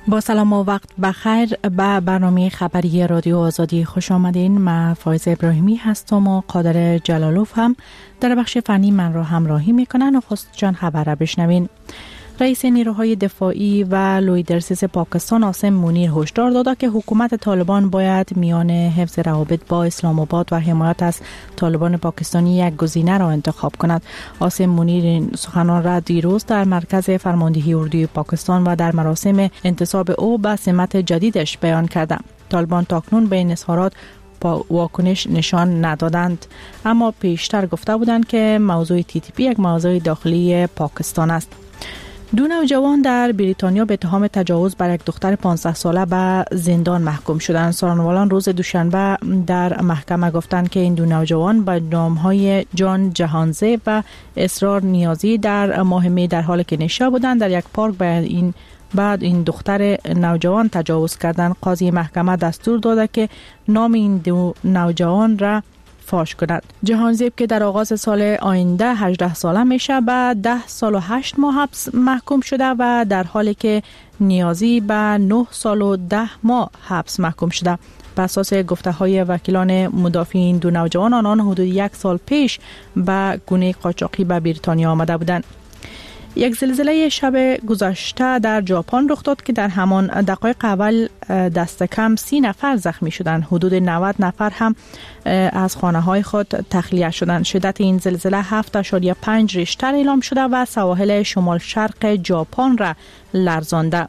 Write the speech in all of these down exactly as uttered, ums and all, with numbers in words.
با سلام و وقت بخیر به برنامه خبری رادیو آزادی خوش آمدین. من فایزه ابراهیمی هستم و قادر جلالوف هم در بخش فنی من را همراهی میکنن و خست جان خبر را بشنوین. رئیس نیروهای دفاعی و لویدرسیس پاکستان عاصم منیر هشدار داده که حکومت طالبان باید میان حفظ روابط با اسلام آباد و حمایت از طالبان پاکستانی یک گزینه را انتخاب کند. عاصم منیر این سخنان را دیروز در مرکز فرماندهی اردوی پاکستان و در مراسم انتصاب او به سمت جدیدش بیان کرده. طالبان تاکنون به این اظهارات با واکنش نشان ندادند، اما پیشتر گفته بودند که موضوع تی تی پی یک موضوع داخلی پاکستان است. دو نوجوان در بریتانیا به اتهام تجاوز بر یک دختر پانزده ساله به زندان محکوم شدند. سارنوالان روز دوشنبه در محکمه گفتند که این دو نوجوان با نامهای جان جهانزه و اسرار نیازی در ماه می در حال که نشا بودند در یک پارک به این بعد این دختر نوجوان تجاوز کردند. قاضی محکمه دستور داده که نام این دو نوجوان را فاش کند. جهانزیب که در آغاز سال آینده هجده ساله میشه به ده سال و هشت ماه حبس محکوم شده و در حالی که نیازی به نه سال و ده ماه حبس محکوم شده. بر اساس گفته های وکیلان مدافع این دو نوجوان، آنان حدود یک سال پیش به گونه قاچاقی به بریتانیا آمده بودند. یک زلزله شب گذشته در ژاپن رخ داد که در همان دقایق اول دست کم سی نفر زخمی شدند. حدود نود نفر هم از خانه های خود تخلیه شدند. شدت این زلزله هفت اشاریه پنج ریشتر اعلام شده و سواحل شمال شرق ژاپن را لرزانده.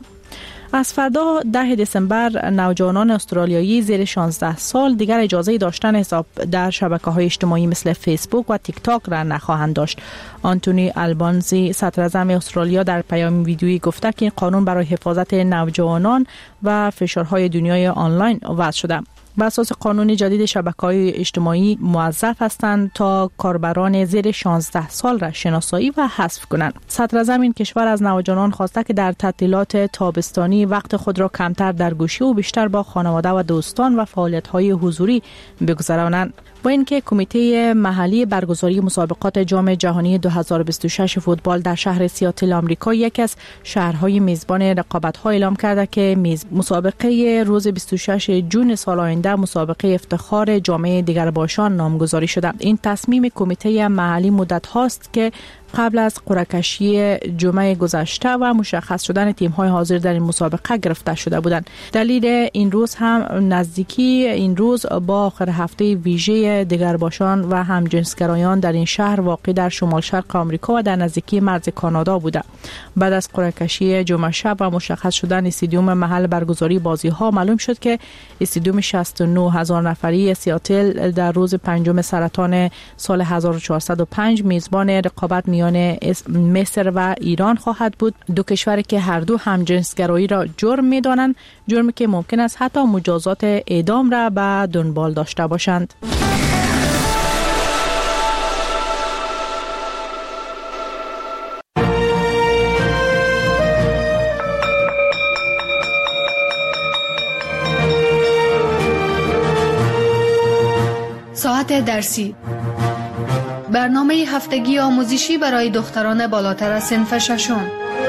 از فردا ده دسامبر نوجوانان استرالیایی زیر شانزده سال دیگر اجازه داشتن حساب در شبکه‌های اجتماعی مثل فیسبوک و تیک تاک را نخواهند داشت. آنتونی آلبانزی صدر اعظم استرالیا در پیام ویدیویی گفته که این قانون برای حفاظت نوجوانان و فشارهای دنیای آنلاین وضع شده. بر اساس قانون جدید شبکه‌های اجتماعی موظف هستند تا کاربران زیر شانزده سال را شناسایی و حذف کنند. صدر اعظم این کشور از نوجوانان خواسته که در تعطیلات تابستانی وقت خود را کمتر در گوشی و بیشتر با خانواده و دوستان و فعالیت‌های حضوری بگذرانند. با اینکه کمیته محلی برگزاری مسابقات جام جهانی دو هزار و بیست و شش فوتبال در شهر سیاتل آمریکا یکی از شهرهای میزبان رقابت‌ها اعلام کرده که مسابقه روز بیست و شش ژوئن سال آینده مسابقه افتخار جامعه دیگرباشان نامگذاری شده. این تصمیم کمیته محلی مدت هاست که قبل از قرعه کشی جمعه گذشته و مشخص شدن تیم‌های حاضر در این مسابقه گرفته شده بودند. دلیل این روز هم نزدیکی این روز با آخر هفته ویژه دیگرباشان و همجنسگرایان در این شهر واقع در شمال شرق آمریکا و در نزدیکی مرز کانادا بوده. بعد از قرعه کشی جمعه شب و مشخص شدن استادیوم محل برگزاری بازی‌ها معلوم شد که استادیوم شصت و نه هزار نفری سیاتل در روز پنجم سرطان سال هزار و چهارصد و پنج میزبان رقابت میان مصر و ایران خواهد بود. دو کشوری که هر دو همجنسگرایی را جرم می‌دانند، جرمی که ممکن است حتی مجازات اعدام را به دنبال داشته باشند. ساعت درسی، برنامه هفتگی آموزشی برای دختران بالاتر از صنف ششم.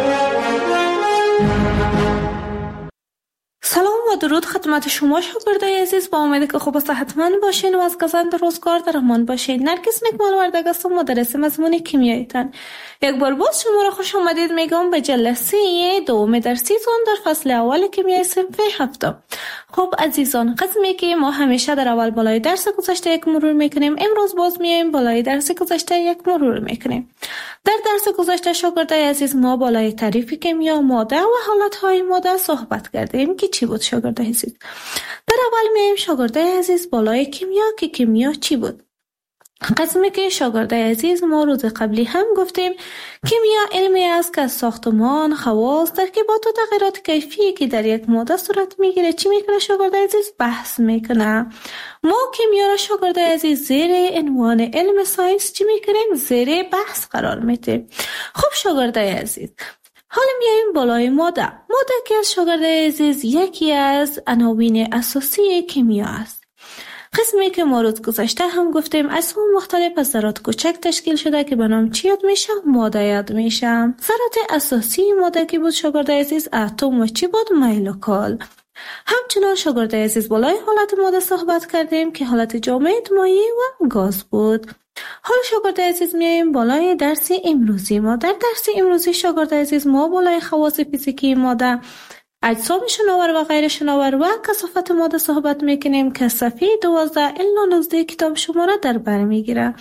سلام و درود خدمت شما شاگردای عزیز، با امید که خوب و صحتمند باشین و از گزند روزگار در امان باشین. نرگس نکمال وردگ هستم، مدرس مضمون کیمیایتان. یک بار باز شما را خوش آمدید میگم به جلسه دوم درسیتون در فصل اول کیمیای صنف هفتم. خب عزیزان، قسمی که ما همیشه در اول بالای درس گذشته یک مرور میکنیم، امروز باز میایم بالای درس گذشته یک مرور میکنیم. در درس گذشته شاگردای عزیز ما بالای تعریف کیمیا، ماده و حالتهای ماده صحبت کردیم که چی بود شاگردای عزیز. در اول میایم شاگردای عزیز بالای کیمیا که کیمیا چی بود. قسمی که شاگردای عزیز ما روز قبلی هم گفتیم کیمیا علمی است که از ساختمان، خواص، ترکیبات و تغییرات کیفی که در یک ماده صورت میگیره چی میکنه شاگردای عزیز؟ بحث میکنه. ما کیمیا را شاگردای عزیز زیر عنوان علم ساینس چی میکنیم؟ زیر بحث قرار میدیم. خب شاگردای عزیز، حالا میایم بالای ماده. ماده که از شاگردای عزیز یکی از عناوین اساسی کیمیا است. قسمی که ما روز گذشته هم گفتیم اجسام مختلف از ذرات کوچک تشکیل شده که به نام چی یاد میشه؟ ماده یاد میشه. ذرات اساسی ماده که بود شاگرد عزیز اتم و چی بود؟ میلوکال. همچنان شاگرد عزیز بالای حالت ماده صحبت کردیم که حالت جامد، مایع و گاز بود. حال شاگرد عزیز میایم بالای درس امروزی ما. در درس امروزی شاگرد عزیز ما بالای خواص فیزیکی ماده، اجسام شناور و غیر شناور و کثافت ماده صحبت میکنیم که صفحه دوازده الی نوزده کتاب شما را در بر میگیره.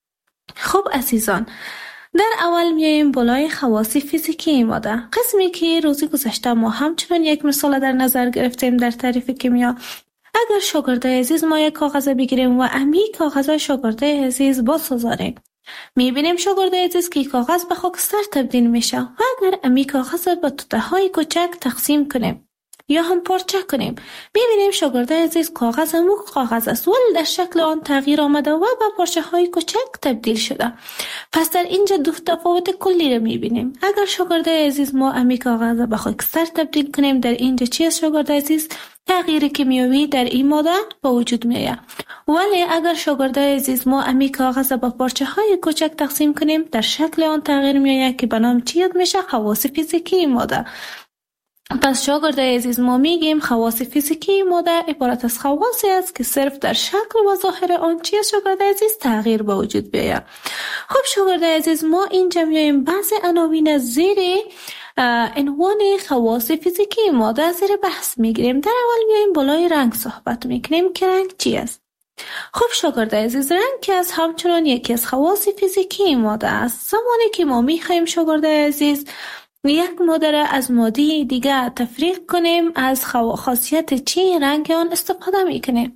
خب عزیزان، در اول میایم بالای خواص فیزیکی ماده، قسمی که روزی گذشته ما همچنان یک مثال در نظر گرفتیم در تعریف کیمیا. اگر شاگرد عزیز ما یک کاغذ بگیریم و امی کاغذ شاگرد عزیز بسازاریم، میبینیم شاگرد عزیز که کاغذ به خاکستر تبدیل میشه و اگر امی کاغذ به توته های کوچک تقسیم کنیم یا هم پارچه کنیم، میبینیم شاگرد عزیز کاغذ مو کاغذ است ولی در شکل آن تغییر آمده و به پارچه های کوچک تبدیل شده. پس در اینجا دو تفاوت کلی رو میبینیم. اگر شاگرد عزیز ما امی کاغذ به خاکستر تبدیل کنیم، در اینجا چی است شاگرد عزیز؟ تغییر کیمیایی در این ماده به وجود میآید. ولی اگر شاگرد عزیز ما امی کاغذ به پارچه های کوچک تقسیم کنیم، در شکل آن تغییر میآید که به نام چی یاد میشه؟ خواص فیزیکی ماده. پس شاگرد عزیز ما میگیم خواص فیزیکی ماده عبارت از خواصی است که صرف در شکل و ظاهر آن چی است شاگرد عزیز؟ تغییر به وجود بیاید. خب شاگرد عزیز ما اینجا میایم بعضی عناوین زیر عنوان خواص فیزیکی ماده زیر بحث میگیریم. در اول میایم بالای رنگ صحبت میکنیم که رنگ چی است. خب شاگرد عزیز، رنگ که از همچنان یکی از خواص فیزیکی ماده است. زمانی که ما میخوایم شاگرد عزیز یک ماده را از ماده دیگه تفریق کنیم، از خاصیت چی رنگ آن استفاده میکنیم.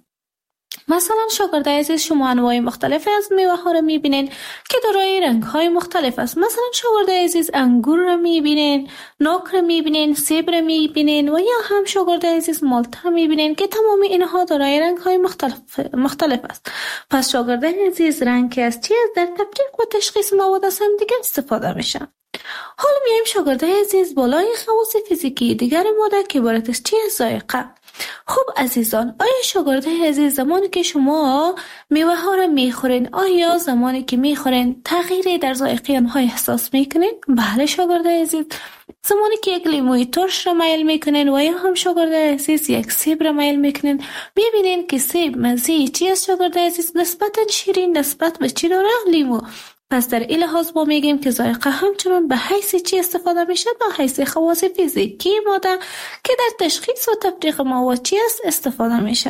مثلا شاگرد عزیز شما انواع مختلف از میوه ها را میبینین که دارای رنگ های مختلف است. مثلا شاگرد عزیز انگور را میبینین، ناک را میبینین، سیب را میبینین و یا هم شاگرد عزیز مالت را میبینین که تمام اینها دارای رنگ های مختلف مختلف است. پس شاگرد عزیز رنگ که از چی در تفریق و تشخیص مواد از هم دیگه استفاده میشه. حالا میایم شاگرد عزیز بالای خواص فیزیکی دیگر ماده که عبارت از چی؟ ذائقه. خب عزیزان، آیا شاگرد عزیز زمانی که شما میوه ها را میخورین، آیا زمانی که میخورین تغییری در ذائقه آنها احساس میکنین؟ بله شاگرد عزیز. زمانی که یک لیموی ترش را میل میکنین و یا هم شاگرد عزیز یک سیب را میل میکنین، میبینین که سیب مزه چی است شاگرد عزیز؟ نسبتا شیرین نسبت به چی داره؟ لیمو. پس در این لحاظ ما میگیم که ذائقه همچنان به حیث چی استفاده میشه؟ به حیث خواص فیزیکی ماده که در تشخیص و تفریق مواد چی است استفاده میشه.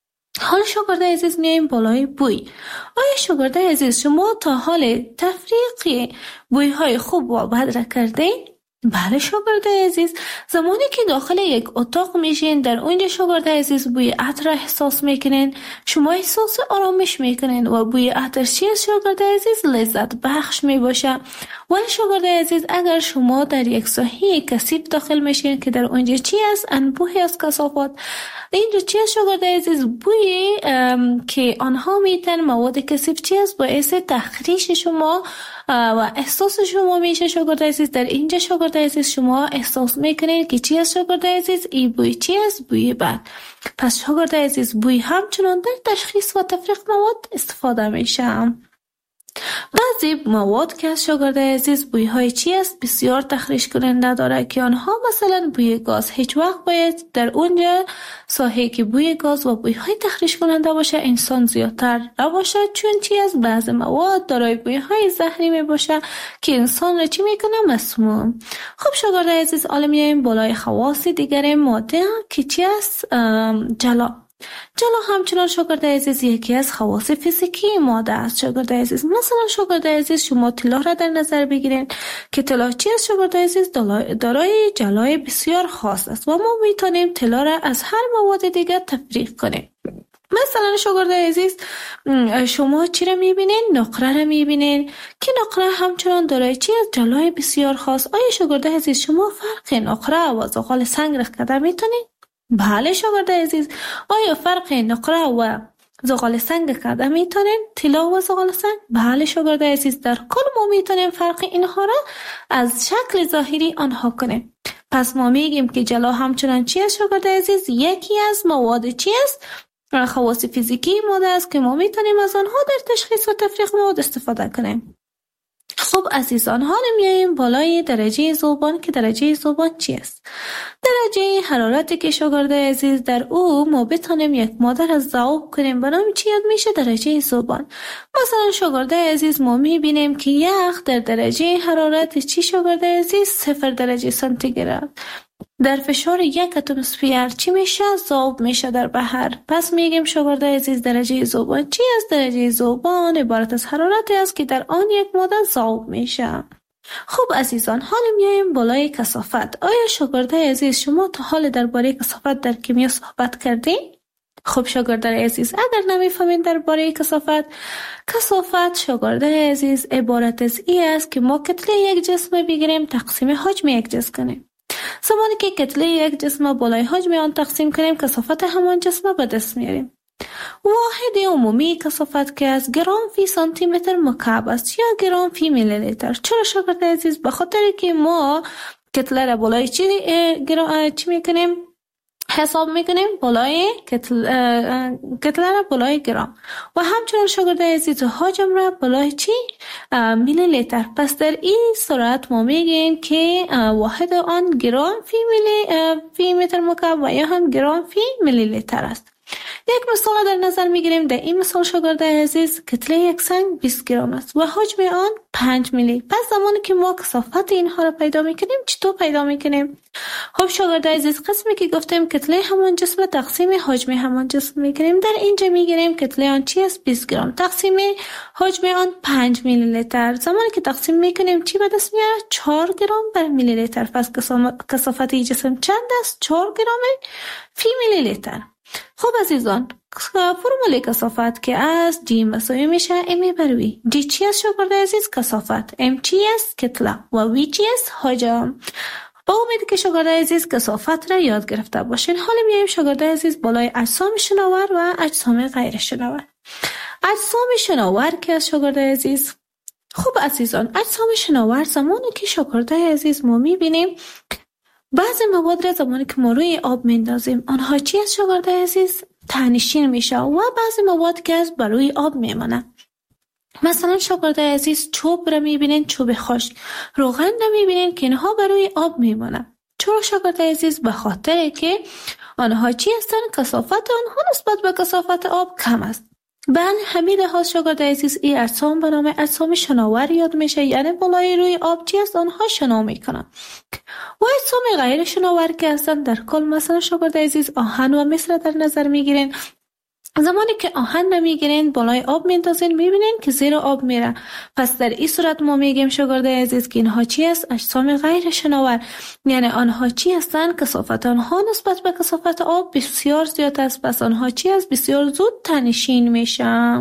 حال شاگرد عزیز میایم بالای بوی. آیا شاگرد عزیز شما تا حال تفریق بوی های خوب و بد را کردین؟ بله شاگرد عزیز، زمانی که داخل یک اتاق میشین، در اونجا شاگرد عزیز بوی عطر احساس میکنین، شما احساس آرامش میکنین و بوی عطر چی است شاگرد عزیز؟ لذت بخش میباشه. ولی شاگرد عزیز اگر شما در یک ساحه کثیف داخل میشین که در اونجا چی است؟ انبوهی از کثافات. اینجا چی است شاگرد عزیز؟ بوی که آنها میتن مواد کثیف چی است؟ باعث تخریش شما و احساس شما میشه شاگرد عزیز. در اینجا شاگرد عزیز شما احساس میکنید که چی است شاگرد عزیز؟ این بوی چی است؟ بوی بد. پس شاگرد عزیز بوی همچنان در تشخیص و تفریق مواد استفاده میشه. بعضی مواد که از شاگرد عزیز بوی های چی است؟ بسیار تخریش کننده داره که آنها مثلا بوی گاز. هیچ وقت باید در اونجا ساحه که بوی گاز و بوی های تخریش کننده باشه انسان زیادتر نباشه، چون چی است؟ بعضی مواد دارای بوی های زهری می باشه که انسان را چی میکنه؟ مسموم. خب شاگرد عزیز عالمیه بالای خواص دیگر ماده که چی است؟ جلا. جلا همچنان شاگرد عزیز یکی از خواص فیزیکی ماده است شاگرد عزیز. مثلا شاگرد عزیز شما طلا را در نظر بگیرید که طلا چی است شاگرد عزیز؟ دارای جلای بسیار خاص است و ما میتونیم طلا را از هر مواد دیگر تفریق کنیم. مثلا شاگرد عزیز شما چی را میبینین؟ نقره را میبینین که نقره همچنان دارای چی است؟ جلای بسیار خاص. آیا شاگرد عزیز شما فرق نقره و زغال سنگ را کده میتونین؟ بله شاگرد عزیز. آیا فرق نقره و زغال سنگ کده میتونین؟ طلا و زغال سنگ؟ بله شاگرد عزیز. در کل ما میتونیم فرق اینها را از شکل ظاهری آنها کنیم. پس ما میگیم که جلا همچنان چی است شاگرد عزیز؟ یکی از مواد چی است؟ خواص فیزیکی ماده است که ما میتونیم از آنها در تشخیص و تفریق مواد استفاده کنیم. خب عزیزان، حالا میاییم بالای درجه ذوبان که درجه ذوبان چی است؟ درجه حرارتی که شاگرد عزیز در او ما بتونیم یک ماده را ذوب کنیم به نام چی یاد میشه؟ درجه ذوبان. مثلا شاگرد عزیز ما میبینیم که یخ در درجه حرارت چی شاگرد عزیز؟ صفر درجه سانتیگراد در فشار یک اتمسفر چی میشه؟ ذوب میشه در بحر. پس میگیم شاگرد عزیز درجه ذوبان چی است؟ درجه ذوبان عبارت از حرارتی است که در آن یک ماده ذوب میشه. خب عزیزان، حالا میایم بالای کثافت. آیا شاگرد عزیز شما تا حال درباره کثافت در کیمیا صحبت کردین؟ خب شاگرد عزیز، اگر نمیفهمین درباره کثافت، کثافت شاگرد عزیز عبارت از این است که ما کتله یک جسم بگیریم تقسیم حجم یک جسم کنیم. زمانی که کتله یک جسم بالای حجم آن تقسیم کنیم کثافت همان جسم به دست میاریم. واحد عمومی کثافت که از گرم فی سانتی متر مکعب است یا گرم فی میلی لیتر. چرا شاگرد عزیز؟ به خاطر که ما کتله را بالای چی گرم چی میکنیم؟ حساب میکنیم بالای کتله کتله را بالای گرم و همچنین شاگرد عزیز حجم را بالای چی؟ میلی لیتر. پس در این صورت ما میگیم که واحد آن گرم فی میلی فی متر مکعب و یا هم گرم فی میلی لیتر است. یک مثال در نظر میگیریم. در این مثال شاگرد عزیز کتله یک سنگ بیست گرم است و حجم آن پنج میلی. پس زمانی که ما کثافت اینها را پیدا میکنیم چطور پیدا میکنیم؟ خب شاگرد عزیز، قسمی که گفتیم کتله همان جسم تقسیم حجم همان جسم میکنیم. در اینجا میگیریم کتله آن چی است؟ بیست گرم تقسیم حجم آن پنج میلی لیتر. زمانی که تقسیم میکنیم چی به دست میاد؟ چهار گرم بر میلی لیتر. پس کثافت این جسم چند است؟ چهار گرم فی میلی لیتر. خب عزیزان، فرمول کثافت که از جی مساوی میشه ام بر وی. جی چی است شاگرد عزیز؟ کثافت. ام چی است؟ کتله. و وی چی است؟ حجم. با امید که شاگرد عزیز کثافت را یاد گرفته باشین. حالا میایم شاگرد عزیز بالای اجسام شناور و اجسام غیر شناور. اجسام شناور که از شاگرد عزیز، خب عزیزان، اجسام شناور زمانی که شاگرد عزیز ما میبینیم بعضی مواد را زمانی که ما روی آب میندازیم آنها چی است شاگرد عزیز؟ تنشین میشه و بعضی مواد که از بر روی آب میمانه. مثلا شاگرد عزیز چوب را میبینین، چوب خشک. روغن را میبینین که اینها بر روی آب میمانه. چرا شاگرد عزیز؟ به خاطر که آنها چی هستند؟ کثافت آنها نسبت به کثافت آب کم است. به همین لحاظ شاگرد عزیز این اجسام به نام اجسام شناور یاد میشه، یعنی بالای روی آب چی است؟ آنها شنا میکنن. و اجسام غیر شناور که هستند در کل مثلا شاگرد عزیز آهن و مس را در نظر میگیرین. زمانی که آهن نمیگیرین بالای آب میندازین میبینین که زیر آب میره. پس در این صورت ما میگیم شاگرد عزیز که اینها چی است؟ اجسام غیر شناور. یعنی آنها چی هستند؟ کثافت آنها نسبت به کثافت آب بسیار زیاد است. پس آنها چی است؟ بسیار زود تنشین میشن.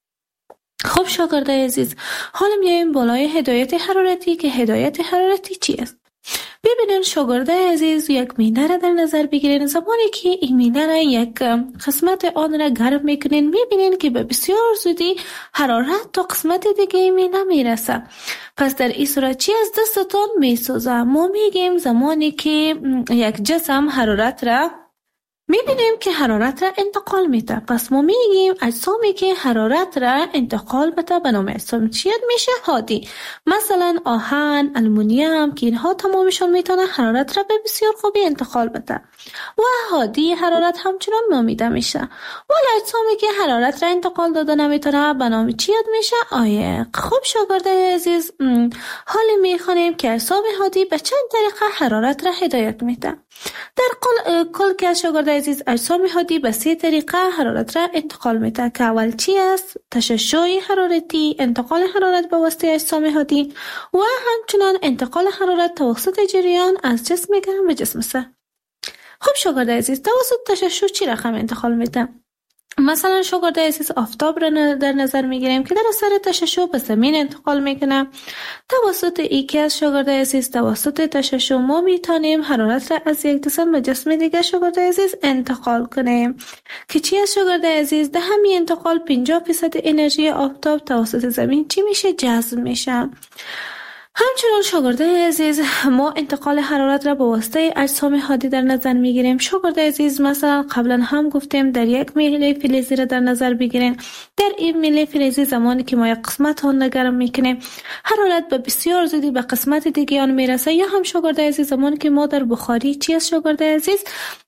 خب شاگرد عزیز، حالا میایم بالای هدایت حرارتی که هدایت حرارتی چی است؟ ببینین شاگرد عزیز یک مینه را در نظر بگیرین. زمانی که این مینه را یک قسمت آن را گرم میکنین میبینین که به بسیار زودی حرارت تا قسمت دیگه این مینه میرسه. پس در این صورت چی از دستتون میسوزه؟ ما میگیم زمانی که یک جسم حرارت را میبینیم که حرارت را انتقال میده. پس ما میگیم اجسامی که حرارت را انتقال بده به نام اجسام چی میشه؟ هادی. مثلا آهن، آلومینیوم که اینها تمامشون میتونه حرارت را به بسیار خوبی انتقال بده و هادی حرارت همچنان نامیده میشه. ولی اجسامی که حرارت را انتقال داده نمیتونه به نام چی میشه؟ عایق. خب شاگرد عزیز، حالا میخوانیم که اجسام هادی به چند طریقه حرارت را هدایت میده. در کل کل که شاگرد عزیز اجسام هادی به سه طریقه حرارت را انتقال میده که اول چی است؟ تشعشع حرارتی، انتقال حرارت به واسطه اجسام هادی و همچنان انتقال حرارت توسط جریان از جسم گرم به جسم سرد. خب شاگرد عزیز، توسط تشعشع چی رقم انتقال میده؟ مثلا شاگرد عزیز آفتاب را در نظر میگیریم که در اثر تشعشع به زمین انتقال میکنه. توسط ای که از شاگرد عزیز توسط تشعشع ما میتونیم حرارت را از یک جسم به جسم دیگه شاگرد عزیز انتقال کنیم که چی از شاگرد عزیز؟ ده همین انتقال پنجاه درصد انرژی آفتاب توسط زمین چی میشه؟ جذب میشه. همچنان شاگردای عزیز، ما انتقال حرارت را به واسطه اجسام حادی در نظر میگیریم. شاگردای عزیز، مثلا قبلا هم گفتیم در یک میله فلزی را در نظر بگیرین. در این میله فلزی زمانی که ما یک قسمت آن را گرم میکنیم، حرارت به بسیار زودی به قسمت دیگه آن میرسه. یا هم شاگردای عزیز، زمانی که ما در بخاری چی است شاگردای عزیز،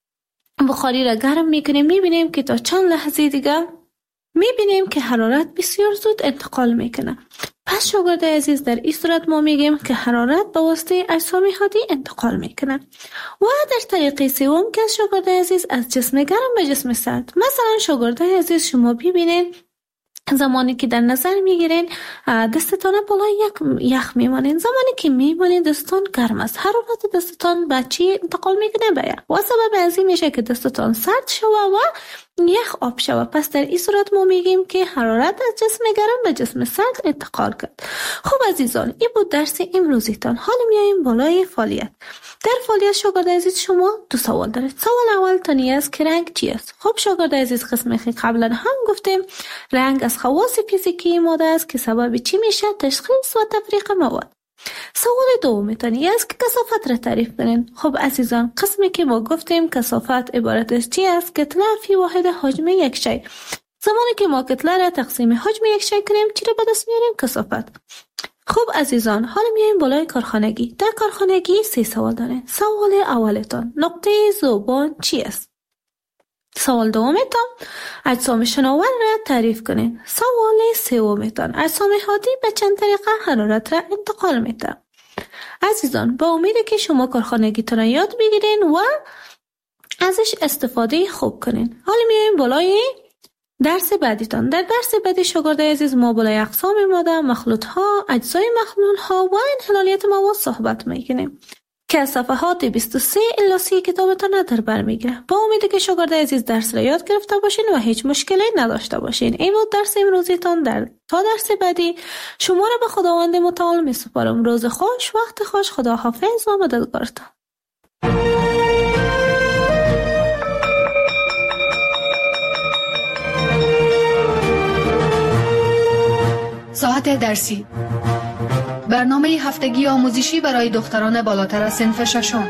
بخاری را گرم میکنیم، میبینیم که تا چند لحظه دیگه میبینیم که حرارت بسیار زود انتقال میکنه. پس شاگرد عزیز، در این صورت ما میگیم که حرارت به واسطه اجسام حادی انتقال میکنه. و در طریق سوم که شاگرد عزیز از جسم گرم به جسم سرد. مثلا شاگرد عزیز، شما ببینید زمانی که در نظر میگیرین دستتان بالا یک یخ میمانین، زمانی که میمانین دستتان گرم است، حرارت دستتان به چی انتقال میکنه؟ به یخ. و سبب از این میشه که دستتان سرد شوه و یخ آب شوه. پس در این صورت ما میگیم که حرارت از جسم گرم به جسم سرد انتقال کرد. خب عزیزان، این بود درس امروزیتان. حالا میایم بالای فعالیت. در فعالیت شاگرد عزیز شما دو سوال دارید. سوال اول تانی است که رنگ چی است؟ خب شاگرد عزیز، قسمی که قبلا هم گفتیم رنگ از خواص فیزیکی ماده است که سبب چی میشه؟ تشخیص و تفریق مواد. سوال دوم تانی است که کثافت را تعریف کنین. خب عزیزان، قسمی که ما گفتیم کثافت عبارت از چی است؟ کتله فی واحد حجم یک شی. زمانی که ما کتله را تقسیم حجم یک شی کنیم، چی را به دست میاریم؟ کثافت. خب عزیزان، حالا میایم بالای کارخانگی. در کارخانگی سه سوال دارین. سوال اولتان، نقطه ذوبان چی است؟ سوال دومتان، اجسام شناور را تعریف کنین. سوال سومتان، اجسام حادی به چند طریقه حرارت را انتقال میده. عزیزان، با امید که شما کارخانگیتون را یاد بگیرین و ازش استفاده خوب کنین. حالا میایم بالای درس بعدیتان. در درس بعدی شاگرد عزیز، ما بالای اقسام ماده، مخلوط ها، اجزای مخلوط ها و انحلالیت مواد صحبت میکنیم که از صفحات بیست و سه الی سی کتابتان در بر میگیره. با امیدی که شاگرد عزیز درس را یاد گرفته باشین و هیچ مشکلی نداشته باشین. این بود درس امروزیتان. در تا درس بعدی شما را به خداوند متعال میسپارم. روز خوش، وقت خوش، خدا حافظ و مددگارتان. ساعت درسی، برنامه هفتگی آموزشی برای دختران بالاتر از صنف ششم.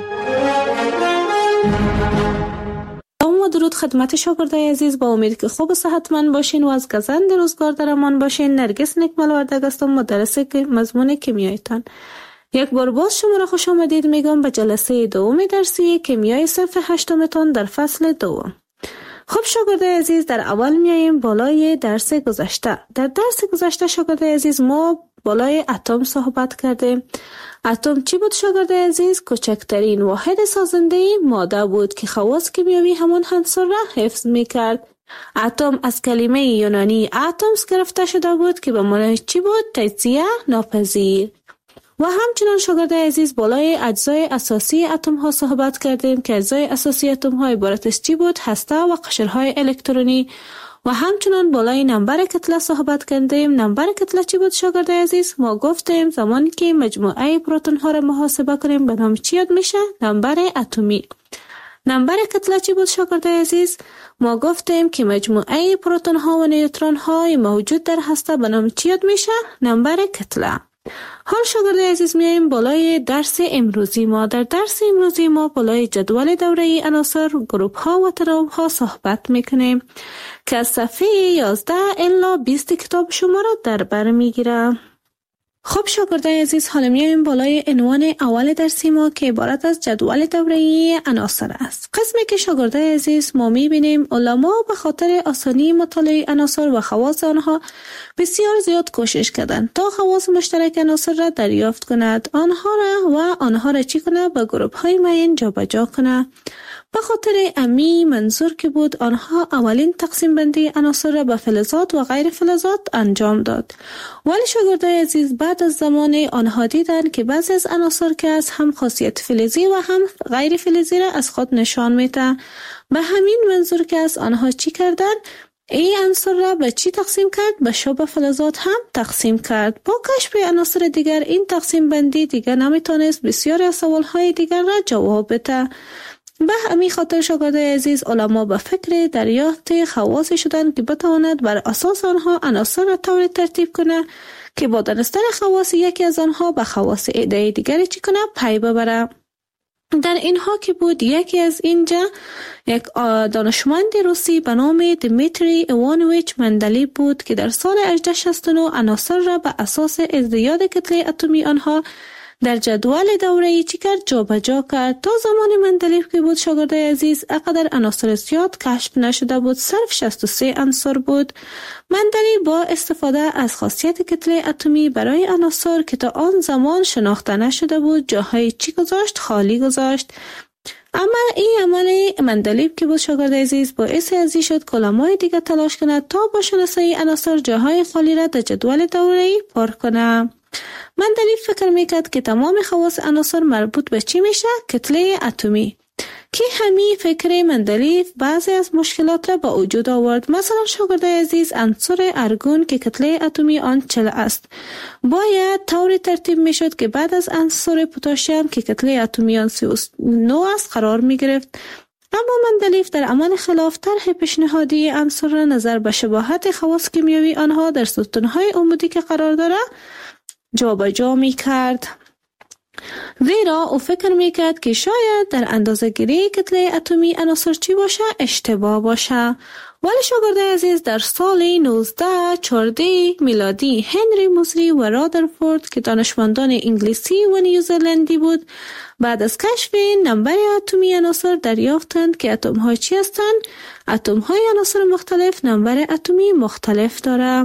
سلام و درود خدمت شاگردای عزیز. با امید که خوب و صحتمند باشین و از گزند روزگار در امان باشین. نرگس نکمل وردگ هستم، مدرس مضمون کیمیایتان. یک بار باز شما را خوش آمدید میگم به جلسه دوم درسی کیمیای صنف هشتمتان در فصل دوم. خب شاگردای عزیز، در اول میاییم بالای درس گذشته. در درس گذشته شاگردای عزیز، ما بالای اتم صحبت کردیم. اتم چی بود شاگردای عزیز؟ کوچکترین واحد سازنده ماده بود که خواص کیمیایی همان عنصر را حفظ میکرد. اتم از کلمه یونانی اتمس گرفته شده بود که به معنی چی بود؟ تجزیه ناپذیر. و همچنان شاگردای عزیز، بالای اجزای اساسی اتم ها صحبت کردیم که اجزای اساسی اتم ها عبارت از چی بود؟ هسته و قشرهای الکترونی. و همچنان بالای نمبر کتله صحبت کردیم. نمبر کتله چی بود شاگردای عزیز؟ ما گفتیم زمانی که مجموعه پروتون ها را محاسبه کنیم به نام چی یاد میشه؟ نمبر اتمی. نمبر کتله چی بود شاگردای عزیز؟ ما گفتیم که مجموعه پروتون ها و نیوترون های موجود در هسته به نام چی یاد میشه؟ نمبر کتله. حال شاگردای عزیز میایم بالای درس امروزی ما. در درس امروزی ما بالای جدول دوره‌ای عناصر، گروپ ها و ترابط ها صحبت میکنیم که از صفحه یازده الی بیست کتاب شما را در بر میگیره. خب شاگردای عزیز، حالا میایم بالای عنوان اول درسی ما که عبارت از جدول دوره‌ای عناصر است. قسمی که شاگردای عزیز ما میبینیم علما به خاطر آسانی مطالعه عناصر و خواص آنها بسیار زیاد کوشش کردند تا خواص مشترک عناصر را دریافت کند، آنها را و آنها را چی کنه؟ به گروپ های معین جابجا کنه. به خاطر امی منظور که بود آنها اولین تقسیم بندی عناصر را به فلزات و غیر فلزات انجام داد. ولی شاگردای عزیز بعد از زمان آنها دیدن که بعضی از عناصر که از هم خاصیت فلزی و هم غیر فلزی را از خود نشان میده. به همین منظور که از آنها چی کردن؟ این عنصر را به چی تقسیم کرد؟ به شبه فلزات هم تقسیم کرد. با کشف عناصر دیگر این تقسیم بندی دیگر نمیتونست بسیاری از سوالهای دیگر را جواب بده. به همین خاطر شاگردای عزیز علما به فکر دریافت خواص شدند که بتواند بر اساس آنها عناصر را طوری ترتیب کنه که با دانستن خواص یکی از آنها به خواص عده دیگری چی کنه پی ببره. در اینها که بود یکی از اینجا یک دانشمند روسی به نام دیمیتری ایوانویچ مندلیف بود که در سال هجده شصت و نه عناصر را به اساس ازدیاد کتله اتمی آنها در جدول دوره‌ای چی کرد جابجا کرد. تا زمان مندلیف که بود شاگرد عزیز اقدر عناصر زیاد کشف نشده بود، صرف شصت و سه عنصر بود. مندلیف با استفاده از خاصیت کتله اتمی برای عناصر که تا آن زمان شناخته نشده بود جاهای چی گذاشت خالی گذاشت. اما این عمل مندلیف که بود شاگرد عزیز باعث ازی شد که علمای دیگه تلاش کند تا با شناسایی عناصر جاهای خالی را در جدول دوره‌ای پر کنه. مندلیف فکر میکرد که تمام خواص عناصر مربوط به چی میشه؟ کتله اتمی. که همین فکر مندلیف بعضی از مشکلات را با وجود آورد. مثلا شاگرد عزیز عنصر ارگون که کتله اتمی آن چهل است باید طوری ترتیب میشد که بعد از عنصر پتاسیم که کتله اتمی آن سی و نه است قرار میگرفت. اما مندلیف در عمل خلاف طرح پیشنهادی عنصر را نظر به شباهت خواص کیمیایی آنها در ستونهای عمودی که قرار داره جابجا می کرد. زیرا او فکر می کرد که شاید در اندازه گیری کتله اتمی عناصر چی باشه اشتباه باشه. ولی شاگرد عزیز در سال نوزده چهارده میلادی هنری موزلی و رادرفورد که دانشمندان انگلیسی و نیوزلندی بود بعد از کشف نمبر اتمی عناصر دریافتند که اتم های چی هستند؟ اتم های عناصر مختلف نمبر اتمی مختلف داره.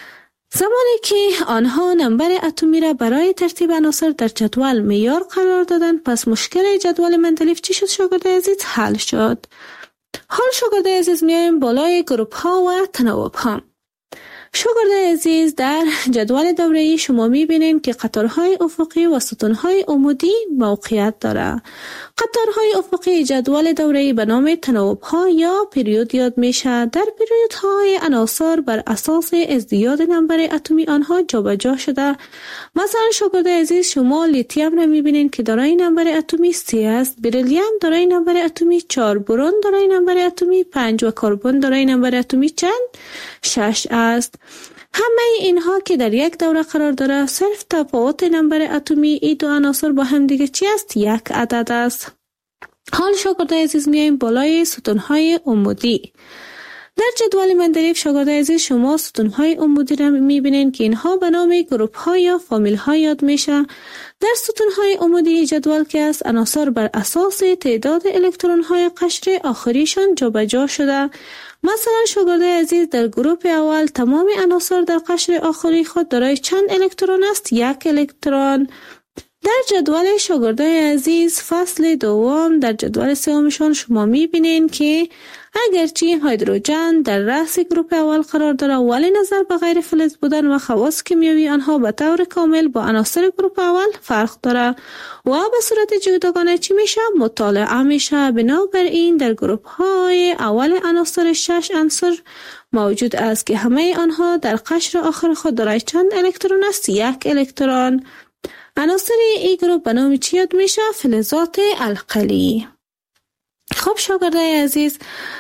زمانی که آنها نمبر اتمی را برای ترتیب عناصر در جدول معیار قرار دادند پس مشکل جدول مندلیف چی شد شاگرد عزیز؟ حل شد. حال شاگرد عزیز میایم بالای گروپ ها و تناوب ها. شاگرد عزیز در جدول دوره‌ای شما میبینید که قطارهای افقی و ستونهای عمودی موقعیت داره. قطارهای افقی جدول دوره‌ای به نام تناوب ها یا پریود یاد میشه. در پریود های عناصر بر اساس ازدیاد نمبر اتمی آنها جابجا شده. مثلا شاگرد عزیز شما لیتیم را میبینید که دارای نمبر اتمی سه است، بریلیوم دارای نمبر اتمی چهار، برون دارای نمبر اتمی پنج و کربن دارای نمبر اتمی چند؟ شش است. همه اینها که در یک دوره قرار داره صرف تفاوت نمبر اتمی ای دو عناصر با هم دیگه چی است؟ یک عدد است. حال شاگرد عزیز میایم بالای ستونهای عمودی. در جدول مندلیف شاگرد عزیز شما ستونهای عمودی را میبینید که اینها به نام گروپ ها یا فامیل ها یاد میشه. در ستونهای عمودی جدول که است عناصر بر اساس تعداد الکترون های قشر آخریشان جابجا شده. مثلا شاگرد عزیز در گروپ اول تمام عناصر در قشر آخری خود دارای چند الکترون است؟ یک الکترون. در جدول شاگرد عزیز فصل دوم در جدول سومشان شما میبینین که اگرچه هیدروژن در رأس گروپ اول قرار داره ولی نظر به غیر فلز بودن و خواص کیمیایی آنها به طور کامل با عناصر گروپ اول فرق داره و به صورت جداگانه چی میشه؟ مطالعه میشه. بنابراین در گروپ های اول عناصر شش عنصر موجود است که همه آنها در قشر آخر خود دارای چند الکترون است؟ یک الکترون. عناصر ای گروپ به نام چی یاد میشه؟ فلزات القلی. خب شاگرد عزیز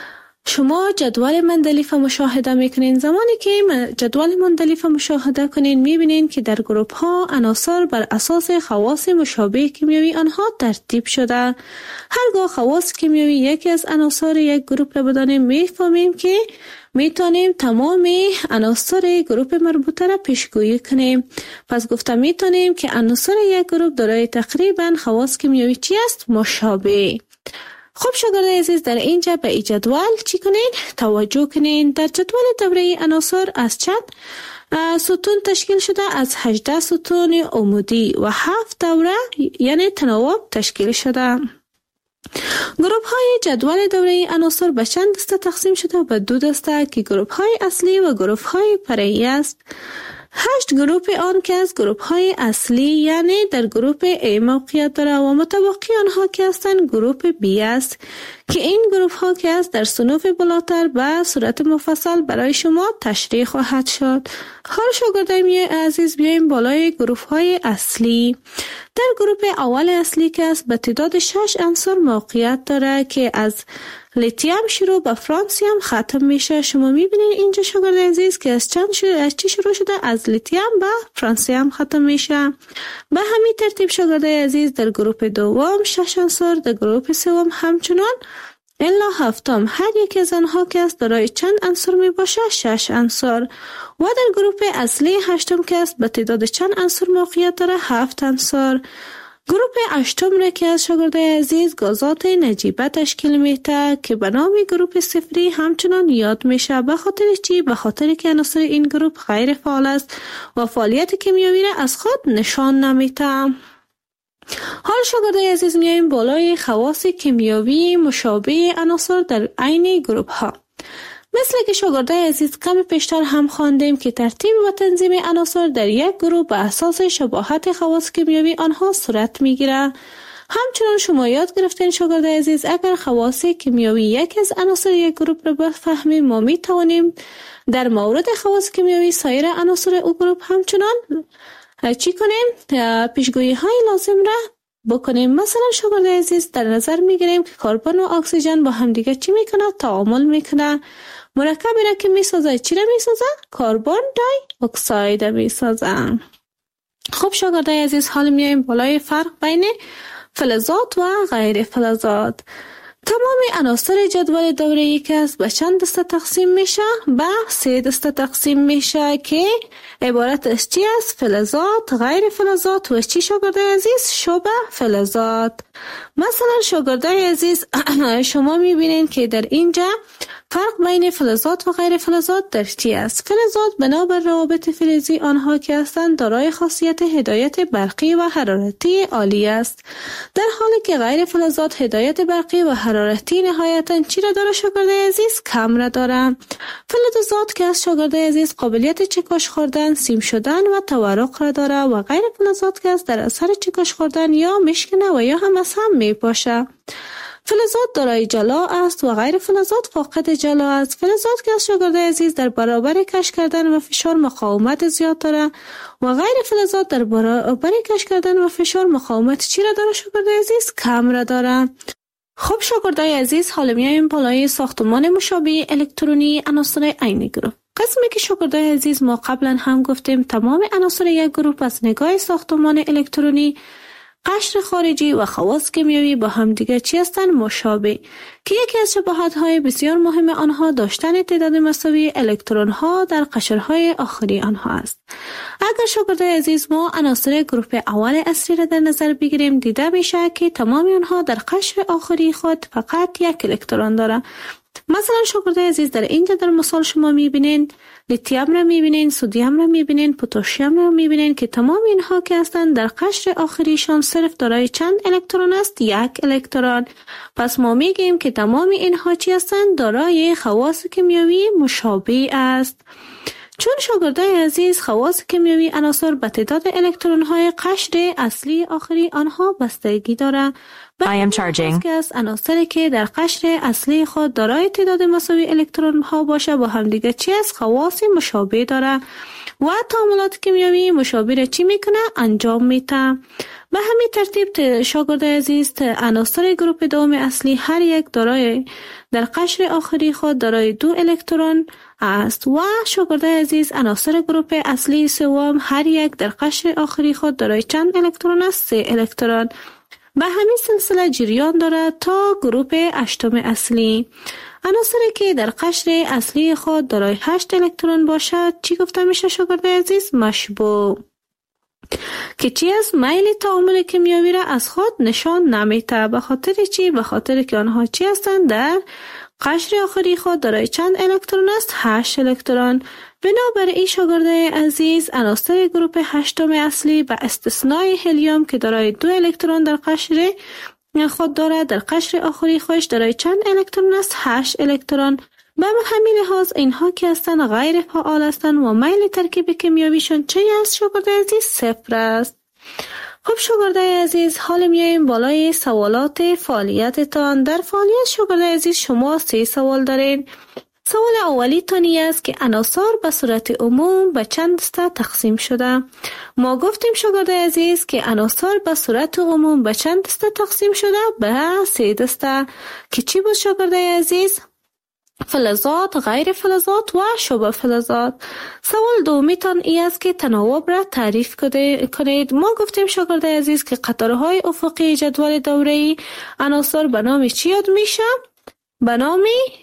شما جدول مندلیف مشاهده میکنین. زمانی که جدول مندلیف مشاهده کنین میبینین که در گروپ ها عناصر بر اساس خواص مشابه کیمیایی آنها ترتیب شده. هرگاه خواص کیمیایی یکی از عناصر یک گروپ را بدانیم میفهمیم که میتونیم تمام عناصر گروپ مربوطه را پیشگویی کنیم. پس گفته میتونیم که عناصر یک گروپ دارای تقریبا خواص کیمیایی چی است؟ مشابه. خب شاگرد عزیز در اینجا به این جدول چی کنین؟ توجه کنین. در جدول دوره عناصر از چند ستون تشکیل شده؟ از هجده ستون عمودی و هفت دوره یعنی تناوب تشکیل شده. گروپ های جدول دوره عناصر به چند دسته تقسیم شده؟ به دو دسته که گروپ های اصلی و گروپ های فرعی است. هشت گروپ آن که از گروپ های اصلی یعنی در گروپ A موقعیت داره و متبقی آنها که هستند گروپ B است که این گروه ها که است در صنوف بالاتر به صورت مفصل برای شما تشریح خواهد شد. حال شاگردای عزیز بیایم بالای گروه های اصلی. در گروه اول اصلی که است به تعداد شش عنصر موقعیت داره که از لیتیم شروع به فرانسیم ختم میشه. شما میبینید اینجا شاگردای عزیز که از چند شروع از چی شروع شده؟ از لیتیم به فرانسیم ختم میشه. به همین ترتیب شاگردای عزیز در گروه دوم شش عنصر، در گروه سوم همچنان الا هفتم هر یک از آنها که است دارای چند عنصر می باشه؟ شش عنصر. و در گروه اصلی هشتم که است به تعداد چند عنصر موقعیت داره؟ هفت عنصر. گروه هشتم را که از شاگردای عزیز گازات نجیبه تشکیل میده که به نام گروه صفری همچنان یاد میشه. به خاطر چی؟ به خاطر که عناصر این گروه غیر فعال است و فعالیت کیمیایی را از خود نشان نمیده. حال شاگردای عزیز میاییم بالای خواص کیمیایی مشابه عناصر در عین گروه ها. مثل که شاگردای عزیز کم پیشتر هم خواندیم که ترتیب و تنظیم عناصر در یک گروه به اساس شباهت خواص کیمیایی آنها صورت میگیره. همچنان شما یاد گرفتین شاگردای عزیز اگر خواص کیمیایی یک از عناصر یک گروه را بفهمیم ما می توانیم در مورد خواص کیمیایی سایر عناصر او گروه همچنان چی کنیم؟ پیشگویی های لازم را بکنیم. مثلا شاگردای عزیز در نظر میگیریم که کربن و اکسیژن با هم دیگه چی میکنه؟ تعامل میکنه. مرکبی را که میسازه چی را میسازه؟ کربن دای اکساید میسازه. خب شاگردای عزیز حال میایم بالای فرق بین فلزات و غیر فلزات. تمام عناصر جدول دوره‌ای که است به چند دسته تقسیم میشه؟ به سه دسته تقسیم میشه که عبارت از چی است؟ فلزات، غیر فلزات و چی شاگردای عزیز؟ شبه فلزات. مثلا شاگردای عزیز شما میبینین که در اینجا فرق بین فلزات و غیر فلزات در چی است؟ فلزات بنابر روابط فلزی آنها که هستند دارای خاصیت هدایت برقی و حرارتی عالی است، در حالی که غیر فلزات هدایت برقی و حرارتی نهایتاً چی را داره شاگردای عزیز؟ کم را داره. فلزات که از شاگردای عزیز قابلیت چکش خوردن، سیم شدن و تورق را داره و غیر فلزات که از در اثر چکش خوردن یا مشکنه و یا هم از هم می پاشه. فلزات دارای جلا است و غیر فلزات فاقد جلا است. فلزات که از شاگردای عزیز در برابر کش کردن و فشار مقاومت زیاد داره و غیر فلزات در برابر کش کردن و فشار مقاومت چی را داره شاگردای عزیز؟ کم را داره. خب شاگردای عزیز حالا میایم بالای ساختمان مشابه الکترونی عناصر عین گروه. قسمی که شاگردای عزیز ما قبلا هم گفتیم تمام عناصر یک گروه از نگاه ساختمان الکترونی، قشر خارجی و خواص کیمیایی با هم دیگر چی هستند؟ مشابه، که یکی از شباهت‌های بسیار مهم آنها داشتن تعداد مساوی الکترون‌ها در قشرهای آخری آنها است. اگر شاگردای عزیز ما عناصر گروه اول اصلی را در نظر بگیریم دیده میشه که تمام آنها در قشر آخری خود فقط یک الکترون داره. مثلا شاگردای عزیز در اینجا در مثال شما میبینین لیتیم را میبینین، سدیم را میبینین، پتاسیم را میبینین که تمام اینها که هستند در قشر آخریشان صرف دارای چند الکترون است؟ یک الکترون. پس ما میگیم که تمام اینها چی هستند؟ دارای خواص کیمیایی مشابه است. چون شاگردای عزیز خواص کیمیایی عناصر به تعداد الکترون های قشر اصلی آخری آنها بستگی داره. I am charging. که از عناصری که در قشر اصلی خود دارای تعداد مساوی الکترون ها باشه با هم دیگه چی است؟ خواص مشابه داره و تعاملات کیمیایی مشابه را چی میکنه؟ انجام میده. به همین ترتیب شاگردای عزیز عناصر گروه دوم اصلی هر یک دارای در قشر آخری خود دارای دو الکترون است و شاگردای عزیز عناصر گروه اصلی سوم هر یک در قشر آخری خود دارای چند الکترون است؟ سه الکترون. به همین سلسله جریان داره تا گروه هشتم اصلی. عناصری که در قشر اصلی خود دارای هشت الکترون باشد چی گفته میشه شاگردای عزیز؟ مشبوع، که چی از میل تعامل کیمیایی را از خود نشان نمیده. به خاطر چی؟ به خاطر که آنها چی هستند؟ در قشر آخری خود دارای چند الکترون است؟ هشت الکترون. بنابراین شاگردای عزیز عناصر گروه هشتم اصلی به استثنای هلیوم که دارای دو الکترون در قشر خود دارد در قشر آخری خودش دارای چند الکترون است؟ هشت الکترون. به همین لحاظ اینها که هستند غیر فعال هستند و میل ترکیب کیمیاییشون چه است شاگردای عزیز؟ صفر است. خب شاگردای عزیز، حال میایم بالای سوالات فعالیتتان. در فعالیت شاگردای عزیز شما سه سوال دارین. سوال اولی تانی است که عناصر به صورت عموم به چند دسته تقسیم شده. ما گفتیم شاگردای عزیز که عناصر به صورت عموم به چند دسته تقسیم شده؟ به سه دسته که چی بود شاگردای عزیز؟ فلزات، غیر فلزات و شبه فلزات. سوال دومی تان ای است که تناوب را تعریف کنید. ما گفتیم شاگردای عزیز که قطارهای افقی جدول دوره‌ای عناصر به نام چی یاد میشه؟ به نام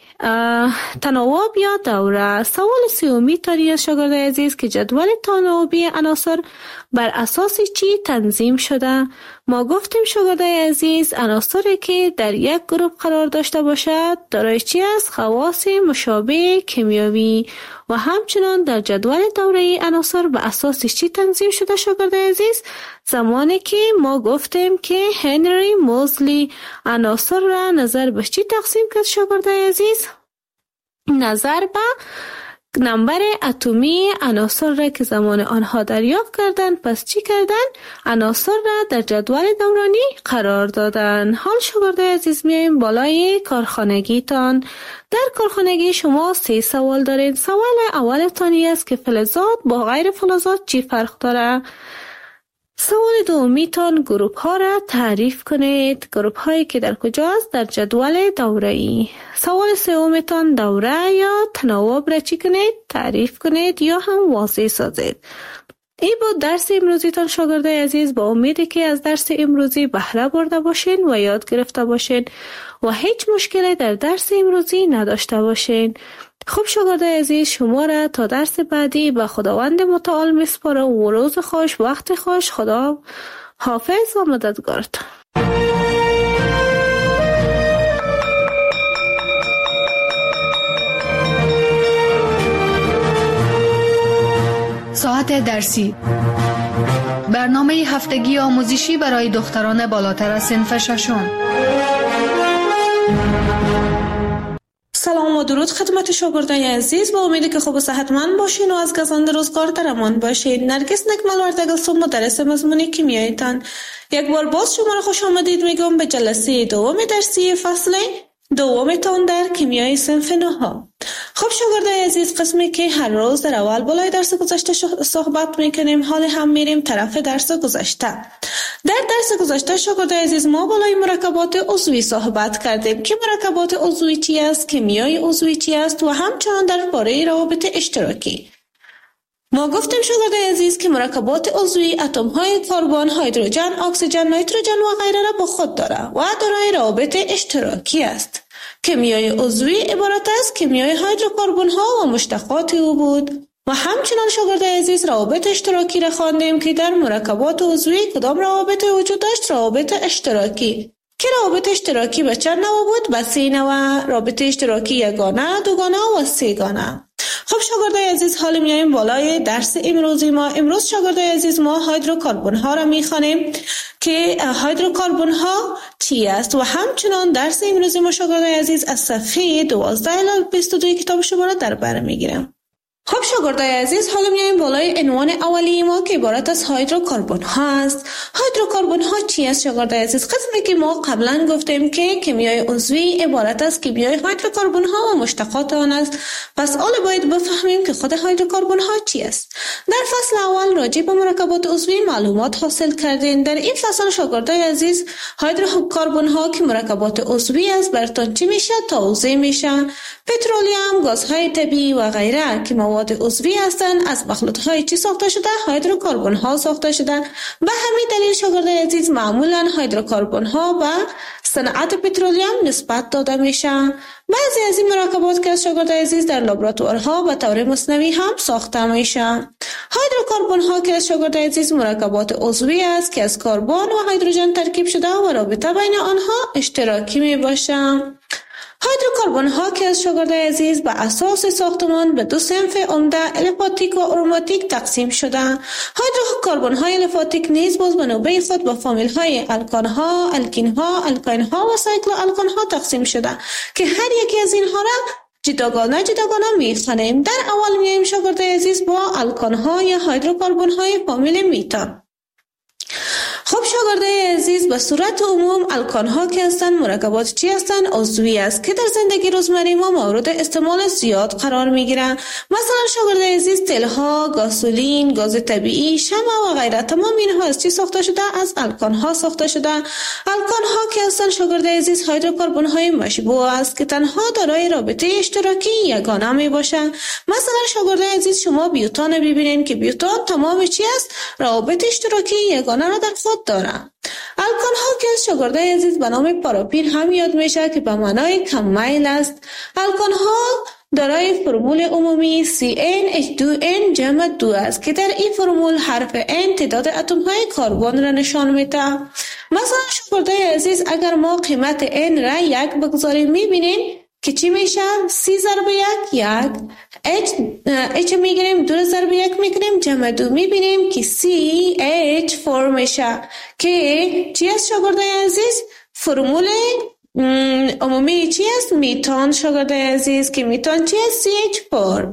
تناوب یا دوره. سوال سومی تانی است شاگردای عزیز که جدول تناوبی عناصر بر اساس چی تنظیم شده؟ ما گفتیم شاگردای عزیز عناصری که در یک گروه قرار داشته باشد دارای چی است؟ خواص مشابه کیمیایی. و همچنان در جدول دوره‌ای عناصر به اساس چی تنظیم شده شاگردای عزیز؟ زمانی که ما گفتیم که هنری موزلی عناصر را نظر به چی تقسیم کرد شاگردای عزیز؟ نظر به نمبر اتمی عناصر را که زمان آنها دریافت کردند. پس چی کردن؟ عناصر را در جدول دورانی قرار دادن. حال شاگردای عزیز میایم بالای کارخانگی تان. در کارخانگی شما سه سوال دارین. سوال اول تانی است که فلزات با غیر فلزات چی فرق داره؟ سوال دومی تان گروپ ها را تعریف کنید. گروپ هایی که در کجاست؟ در جدول دوره‌ای. سوال سوم تان دوره یا تناوب را چی کنید؟ تعریف کنید یا هم واضح سازید. این بود درس امروزی تان شاگردای عزیز. با امیدی که از درس امروزی بهره برده باشین و یاد گرفته باشین و هیچ مشکلی در درس امروزی نداشته باشین. خب شاگردای عزیز، شما را تا درس بعدی به خداوند متعال میسپارم و روز خوش، وقت خوش. خدا حافظ و مددگارتان. ساعت درسی، برنامه هفتگی آموزشی برای دختران بالاتر از صنف ششم. سلام و درود خدمت شاگردای عزیز. با امیدی که خوب و صحتمند باشین و از گزند روزگار در امان باشین. نرگس نکمل وردگستون مدرس مضمون کیمیایتان. یک بار باز شما را خوش آمدید میگم به جلسه دوم درسی فصل دومتان در کیمیای صنف نهم. خب شاگردای عزیز، قسمی که هر روز در اول بالای درس گذشته صحبت میکنیم، حال هم میریم طرف درس گذشته. در درس گذشته شاگردای عزیز ما بالای مرکبات عضوی صحبت کردیم که مرکبات عضوی چی است، کیمیای عضوی چی است و همچنان در باره روابط اشتراکی. ما گفتیم شاگردای عزیز که مرکبات عضوی اتم های کربن، هیدروژن، اکسیژن، نیتروژن و غیره را با خود داره و دارای روابط اشتراکی است. کیمیای عضوی عبارت از کیمیای هیدروکربن ها و مشتقات او بود. و همچنان شاگردای عزیز روابط اشتراکی را خواندیم که در مرکبات عضوی کدام روابط وجود داشت؟ روابط اشتراکی. که روابط اشتراکی به چند نوع بود؟ به سه نوع. رابطه اشتراکی یگانه، دوگانه و سه‌گانه. خب شاگردای عزیز، حالا میایم بالای درس امروزی ما. امروز شاگردای عزیز ما هیدروکربن ها را میخوانیم که هیدروکربن ها چی است و همچنان درس امروزی ما شاگردای عزیز از صفحه دوازده الی بیست و دو کتاب شما را در بر میگیرم. خب شاگردای عزیز، حالا میایم بالای عنوان اولی ما که عبارت از هیدروکربن ها است. هیدروکربن ها چی است شاگردای عزیز؟ قسمی که ما قبلا گفتیم که کیمیای عضوی عبارت از کیمیای هیدروکربن ها و مشتقات آن است. پس حالا باید بفهمیم که خود هیدروکربن ها چی است. در فصل اول راجع به مرکبات عضوی معلومات حاصل کردین. در این فصل شاگردای عزیز هیدروکربن ها که مرکبات عضوی است براتون چی میشه؟ توضیح میشه. پترولیوم، گازهای طبیعی و غیره که مواد عضوی هستند از مخلوطهای چی ساخته شده؟ هیدروکربن ها ساخته شده. به همین دلیل شاگردای عزیز معمولا هیدروکربن ها به صنعت پترولیوم نسبت داده میشه. بعضی از این مرکبات که از شاگردای عزیز در لابراتوارها به طور مصنوعی هم ساخته میشه. هیدروکربن ها که از شاگردای عزیز مرکبات عضوی است که از کربن و هیدروژن ترکیب شده و رابطه بین آنها اشتراکی می باشه. هیدروکربن ها که از شاگردای عزیز به اساس ساختمان به دو صنف عمده الیفاتیک و اروماتیک تقسیم شده. هیدروکربن های الیفاتیک نیز باز به نوبه خود به فامیل های الکان ها، الکین ها، الکاین ها و سایکلو الکان ها تقسیم شده که هر یکی از اینها را جداگانه جداگانه میخوانیم. در اول میایم شاگردای عزیز با الکان ها یا هیدروکربن های فامیل میتان. خب خب شاگردای عزیز، به صورت عموم الکان ها که هستند مرکبات چی هستند؟ عضوی است که در زندگی روزمره ما مورد استعمال زیاد قرار می گیرند. مثلا شاگردای عزیز، تیل ها، گازولین، گاز طبیعی، شمع و غیره، تمام اینها از چی ساخته شده؟ از الکان ها ساخته شده. الکان ها که هستند شاگردای عزیز هیدروکربن های مشبوع است که تنها دارای رابطه اشتراکی یگانه می باشند. مثلا شاگردای عزیز، شما بیوتان ببینید که بیوتان تمام چی است؟ روابط اشتراکی یگانه را در خود دارند. الکان ها که شاگردای عزیز به نام پاراپین هم یاد میشه که به معنای کم میل است. الکان ها دارای فرمول عمومی سی ان اچ دو ان جمع دو است که در این فرمول حرف N تعداد اتم های کربن را نشان میده. مثلا شاگردای عزیز، اگر ما قیمت N را یک بگذاریم میبینیم که چی میشه؟ سی ضرب یک یک، H, H میگیریم، دو ضرب یک میگیریم، جمع دو میبینیم که سی اچ فور میشه که چی است شاگردای عزیز؟ فرمول عمومی چی است؟ میتان شاگردای عزیز که میتان چی است؟ سی اچ فور.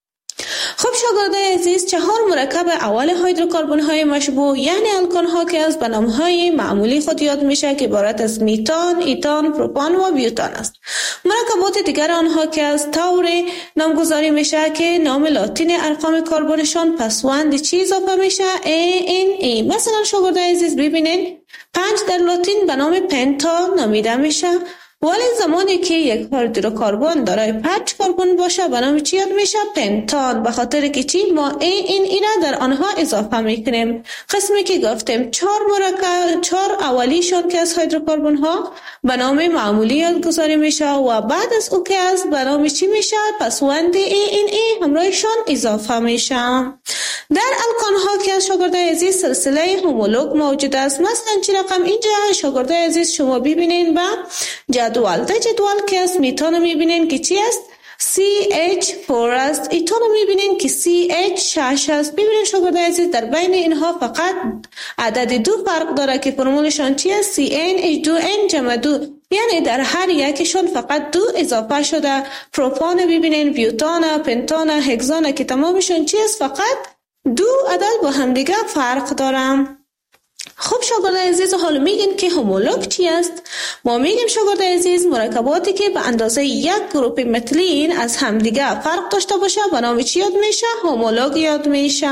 خب شاگردای عزیز، چهار مرکب اول هیدروکربن های مشبوع یعنی الکان ها که از به نام های معمولی خود یاد میشه که عبارت از میتان، ایتان، پروپان و بیوتان است. مرکبات دیگر آنها که از طور نامگذاری میشه که نام لاتین ارقام کربنشان پسوند چی اضافه میشه؟ ای ان ای. مثلا شاگردای عزیز ببینید، پنج در لاتین به نام پنتا نامیده میشه، ولی زمانی که یک هیدروکربن دارای پنج کربن باشه به نام چی یاد میشه؟ پنتان. به خاطر که چی؟ ما ای این ای را در آنها اضافه میکنیم. قسمی که گفتیم چهار مرکب، چهار اولیشون که از هیدروکربن ها به نام معمولی یادگذاری میشه و بعد از او که از به نام چی میشه؟ پسوند ای این ای همراهشان اضافه میشه. در الکان ها که از شاگردای عزیز سلسله هومولوگ موجود است. مثلا چی رقم اینجا شاگردای عزیز شما ببینین با جدول. در جدول که از میتان میبینین که چی است؟ سی اچ فور است. ایتان میبینین که سی اچ شش است. ببینین شاگردای عزیز در بین اینها فقط عدد دو فرق داره که فرمولشان چی است؟ سی ان اچ دو ان جمع دو، یعنی در هر یکشون فقط دو اضافه شده. پروپان ببینین، بیوتان، پنتان، هگزان که تمامشون چی است؟ فقط دو عدد با هم دیگه فرق دارم. خب شاگردای عزیز، حالا میگین که هومولوگ چی است؟ ما میگیم شاگردای عزیز مرکباتی که به اندازه یک گروپ متلین از همدیگه فرق داشته باشه به نام چی یاد میشه؟ هومولوگ یاد میشه.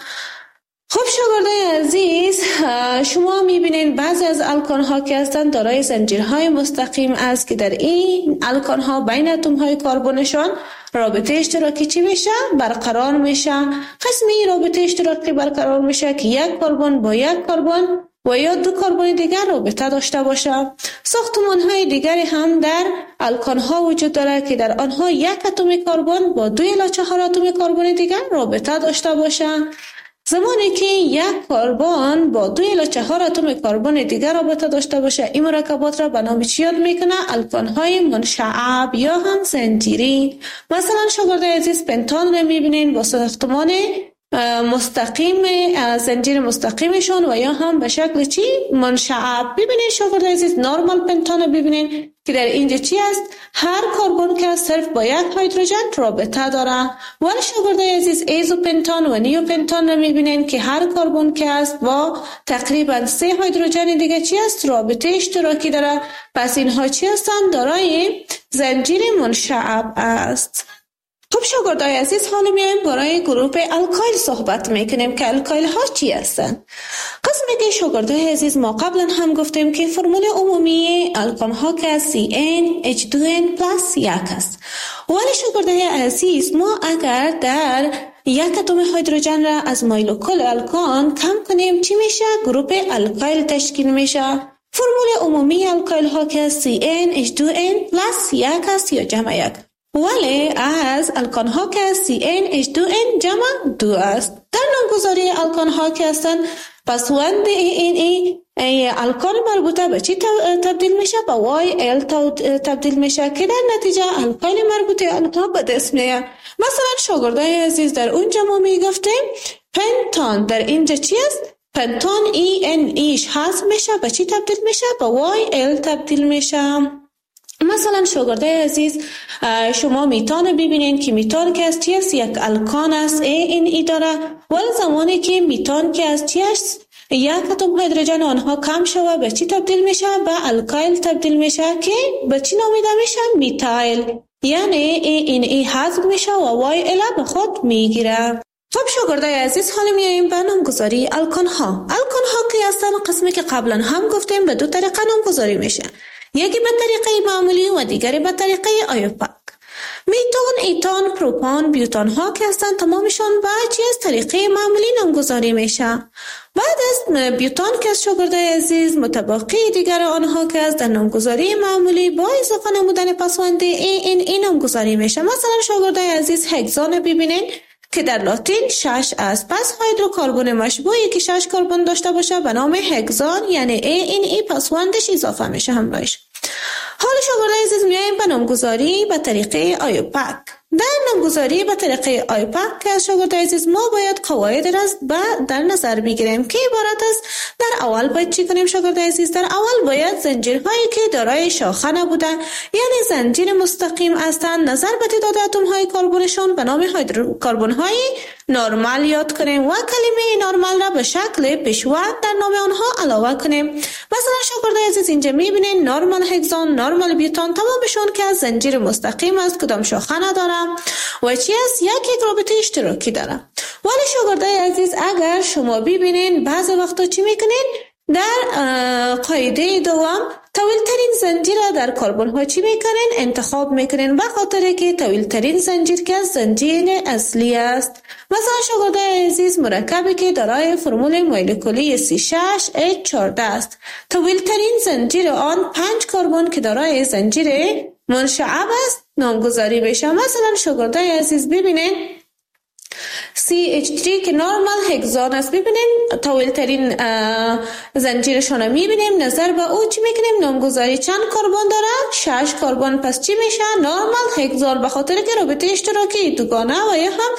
خب شاگردای عزیز، شما میبینین بعضی از الکان ها که هستند دارای زنجیرهای مستقیم است که در این الکان ها بین اتم های کربنشان رابطه اشتراکی چی میشه؟ برقرار میشه. قسمی رابطه اشتراکی برقرار میشه که یک کربن با یک کربن و یا دو کربن دیگر رابطه داشته باشه. ساختمان های دیگری هم در الکان ها وجود داره که در آنها یک اتم کربن با دو الی چهار اتم کربن دیگر رابطه داشته باشه. زمانی که یک کربن با دو الی چهار اتم کربن دیگر رابطه داشته باشه، این مرکبات را به نام چی یاد میکنه؟ الکان های منشعب یا هم زنجیری. مثلا شاگردای عزیز پنتان را میبینین با ساختمان مستقیم، زنجیر مستقیمشون و یا هم به شکل چی؟ منشعب. ببینین شاگردای عزیز نورمال پنتان ببینین که در اینجا چی است؟ هر کربن که صرف با یک هیدروژن رابطه داره. ولی شاگردای عزیز ایزوپنتان و نیوپنتان رو میبینین که هر کربن که است با تقریبا سه هیدروژن دیگه چی است؟ رابطه اشتراکی داره. پس اینها چی هستند؟ دارای زنجیر منشعب است. خب شاگردای عزیز، حالا میایم برای گروه الکایل صحبت میکنیم که الکایل ها چی هستن. قسمی که شاگردای عزیز ما قبلا هم گفتیم که فرمول عمومی الکان ها که سی ان اچ دو ان پلاس یک است. ولی شاگردای عزیز، ما اگر در یک اتم هیدروژن را از مایلوکل الکان کم کنیم چی میشه؟ گروه الکایل تشکیل میشه. فرمول عمومی الکایل ها که سی ان اچ دو ان پلاس یک است یا جمع یک. ولی از الکان ها که سی ان اچ دو ان جمع دو است. در نامگذاری الکان ها که هستند پسوند این ای ای الکان مربوطه به چی تبدیل میشه؟ به وای ال تبدیل میشه که در نتیجه الکان مربوطه آنها به دست میاد. مثلا شاگردای عزیز در اونجا ما میگفتیم پنتان، در اینجا چی است؟ پنتان ای ان ایش حذف میشه، به چی تبدیل میشه؟ به وای ال تبدیل میشه. مثلا شاگردای عزیز شما میتان ببینین که میتان که از چی است؟ یک الکان است، ای این ای داره. ولی زمانی که میتان که از چی است؟ یک اتم هیدروژن آنها کم شود به چی تبدیل میشه؟ به الکایل تبدیل میشه که به چی نامیده میشه؟ میتایل. یعنی این ای حذف میشه و وای ال به خود میگیره. خب شاگردای عزیز، حالا میایم به نامگذاری الکان ها. الکان ها که هستن قسمی که قبلا هم گفتیم به دو طریقه نامگذاری میشه، یکی به طریقه معمولی و دیگری به طریقه آیوپاک. میتون، ایتان، پروپان، بیوتان ها که هستن تمامشان به چی از طریقه معمولی نامگذاری میشه. بعد از بیوتان که از شاگردای عزیز متبقی دیگر آنها که از در نامگذاری معمولی با اضافه نمودن پسوند ای این ای نامگذاری میشه. مثلا شاگردای عزیز هگزان ببینین که در لاتین شش است. پس هیدروکربن مشبوعی که شش کربن داشته باشه به نام هگزان، یعنی ای این ای پسوندش اضافه میشه همراهش. حالا شاگردای عزیز میایم به نامگذاری به طریقه آیوپاک. در نامگذاری به طریقه آیوپاک که از شاگردای عزیز ما باید قواعد را در نظر بگیریم که عبارت است. در اول باید چی کنیم شاگردای عزیز؟ در اول باید زنجیرهایی که دارای شاخه نبوده، یعنی زنجیر مستقیم هستند، نظر به تعداد اتم های کربنشان به نام هیدروکربن های نرمال یاد کنیم و کلمه نرمال را به شکل پیشوا در نام آنها علاوه کنیم. مثلا شاگردای عزیز اینجا میبینین نرمال هگزان، نرمال بیوتان تمامشون که از زنجیر مستقیم است، کدام شاخه نداره و چی است؟ یک یک رابطه اشتراکی داره. ولی شاگردای عزیز اگر شما ببینین بعضی وقتا چی میکنین؟ در قاعده دوم طویل ترین زنجیر در کربن ها چی میکنین؟ انتخاب میکنین، به خاطر که طویل ترین زنجیر که زنجیر اصلی است. مثلا شاگردای عزیز مرکبی که دارای فرمول مولکولی سی شش اچ چهارده است، طویل ترین زنجیر آن پنج کربن که دارای زنجیر منشعب است نامگذاری بشه. مثلا شاگردای عزیز ببینین سی اچ تری که نرمال هگزان است، ببینیم طویل ترین زنجیرشان رو میبینیم، نظر به او چی میکنیم؟ نامگذاری چند کربن داره؟ شش کربن. پس چی میشه؟ نرمال هگزان، به خاطر که رابطه اشتراکی دوگانه و یا هم